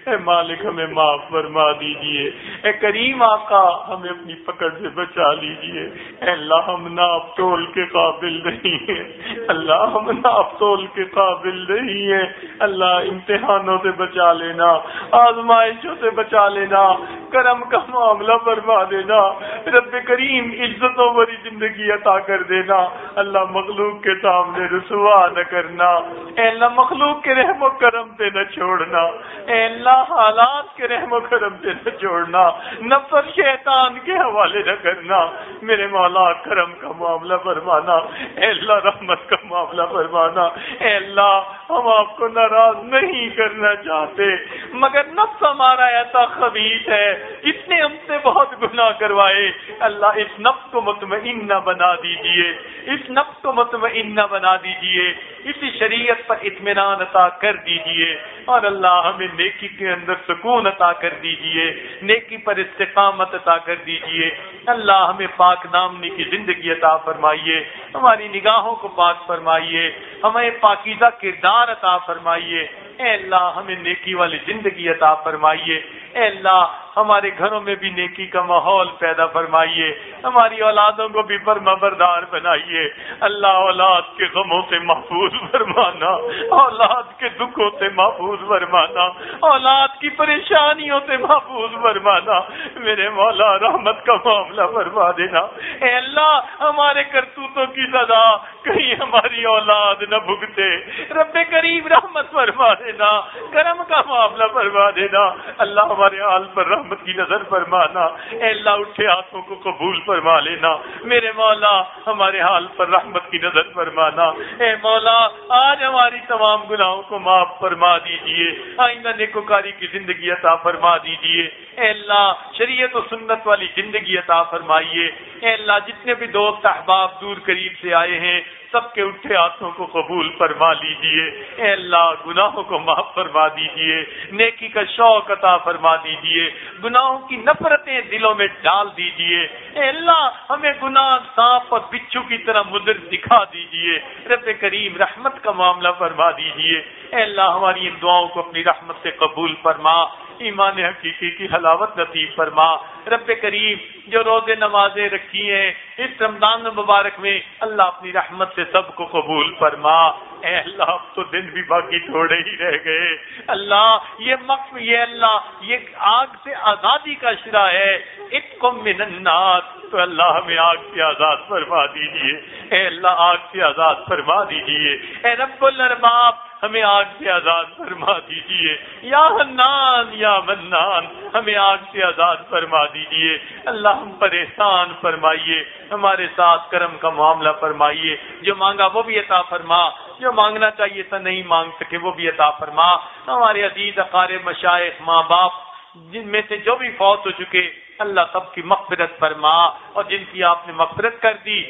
اے مالک ہمیں معاف فرما دیجئے، اے کریم آقا ہمیں اپنی پکڑ سے بچا لیجئے۔ اے اللہ ہم ناپ تول کے قابل نہیں ہیں، اللہ ہم ناپ تول کے قابل نہیں ہیں، اللہ امتحانوں سے بچا لینا، آزمائشوں سے بچا لینا، کرم کا معاملہ فرما دینا، رب کریم عزتوں بری زندگی عطا کر دینا، اللہ مخلوق کے سامنے رسوا نہ کرنا، اے اللہ مخلوق کے رحم و کرم سے نہ چھوڑنا، اے اللہ حالات کے رحم و کرم سے نہ چھوڑنا، نفس شیطان کے حوالے نہ کرنا، میرے مولا کرم کا معاملہ فرمانا، اے اللہ رحمت کا معاملہ فرمانا، اے اللہ ہم آپ کو ناراض نہیں کرنا چاہتے مگر نفس ہمارا ایسا خبیث ہے، اس نے ہم سے بہت گناہ کروائے، اللہ اس نفس کو مطمئنہ بنا دیجئے، اس نفس کو مطمئنہ بنا دیجئے، اسی شریعت پر اطمینان عطا کر دیجئے، اور اللہ ہمیں نیکی کے اندر سکون عطا کر دیجئے، نیکی پر استقامت عطا کر دیجئے، اللہ ہمیں پاک دامنی کی زندگی عطا فرمائیے، ہماری نگاہوں کو پاک فرمائیے، ہمیں پاکیزہ کردار عطا فرمائیے، اے اللہ ہمیں نیکی والی زندگی عطا فرمائیے، اے اللہ ہمارے گھروں میں بھی نیکی کا ماحول پیدا فرمائیے، ہماری اولادوں کو بھی فرما بردار بنائیے، اللہ اولاد کے غموں سے محفوظ فرمانا، اولاد کے دکھوں سے محفوظ فرمانا، اولاد کی پریشانیوں سے محفوظ فرمانا، میرے مولا رحمت کا معاملہ فرما دینا، اے اللہ ہمارے کرتوتوں کی سزا کہیں ہماری اولاد نہ بھگتے، رب کریم رحمت فرما دینا، کرم کا معاملہ فرما دینا، اللہ ہمارے حال پر رحمت کی نظر فرمانا، اے اللہ اٹھے ہاتھوں کو قبول فرما لینا، میرے مولا ہمارے حال پر رحمت کی نظر فرمانا، اے مولا آج ہماری تمام گناہوں کو معاف فرما دیجئے، آئندہ نیکوکاری کی زندگی عطا فرما دیجئے، اے اللہ شریعت و سنت والی زندگی عطا فرمائیے، اے اللہ جتنے بھی دوست احباب دور قریب سے آئے ہیں سب کے اٹھے ہاتھوں کو قبول فرما لیجئے، اے اللہ گناہوں کو معاف فرما دیجئے، نیکی کا شوق عطا فرما دیجئے، گناہوں کی نفرتیں دلوں میں ڈال دیجئے، اے اللہ ہمیں گناہ سانپ اور بچھو کی طرح مضر دکھا دیجئے، رب کریم رحمت کا معاملہ فرما دیجئے، اے اللہ ہماری ان دعاؤں کو اپنی رحمت سے قبول فرما، ایمان حقیقی کی حلاوت نصیب فرما، رب کریم جو روزے نمازیں رکھی ہیں اس رمضان مبارک میں اللہ اپنی رحمت سے سب کو قبول فرما، اے اللہ اب تو دن بھی باقی تھوڑے ہی رہ گئے، اللہ یہ مقصد یہ اللہ یہ آگ سے آزادی کا شرح ہے، اتقم من النار، تو اللہ ہمیں آگ سے آزاد فرما دیجئے، اے اللہ آگ سے آزاد فرما دیجئے، اے رب الارباب ہمیں آگ سے آزاد فرما دیجئے، یا حنان یا منان ہمیں آگ سے آزاد فرما دیجئے، اللہ ہم پر احسان فرمائیے، ہمارے ساتھ کرم کا معاملہ فرمائیے، جو مانگا وہ بھی عطا فرما، جو مانگنا چاہیے تھا نہیں مانگ سکے وہ بھی عطا فرما، ہمارے عزیز اقارب مشائخ ماں باپ جن میں سے جو بھی فوت ہو چکے اللہ سب کی مغفرت فرما، اور جن کی آپ نے مغفرت کر دی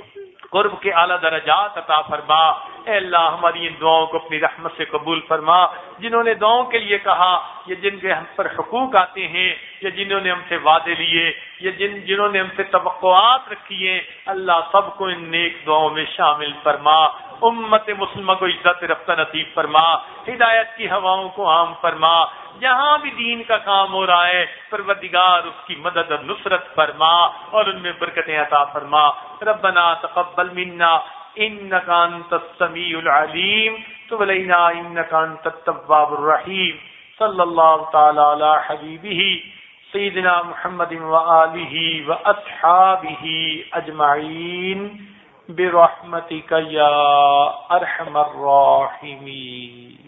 قرب کے اعلیٰ درجات عطا فرما، اے اللہ ہماری ان دعاؤں کو اپنی رحمت سے قبول فرما، جنہوں نے دعاؤں کے لیے کہا یا جن کے ہم پر حقوق آتے ہیں یا جنہوں نے ہم سے وعدے لیے یا جن جنہوں نے ہم سے توقعات رکھی ہیں اللہ سب کو ان نیک دعاؤں میں شامل فرما، امت مسلمہ کو عزت رفتہ نصیب فرما، ہدایت کی ہواؤں کو عام فرما، جہاں بھی دین کا کام ہو رہا ہے پروردگار اس کی مدد اور نصرت فرما اور ان میں برکتیں عطا فرما، ربنا تقبل منا انك انت السميع العليم تب علينا انك انت التواب الرحيم، صلى الله تعالى على حبيبه سيدنا محمد وآله وأصحابه أجمعين برحمتك يا أرحم الراحمين۔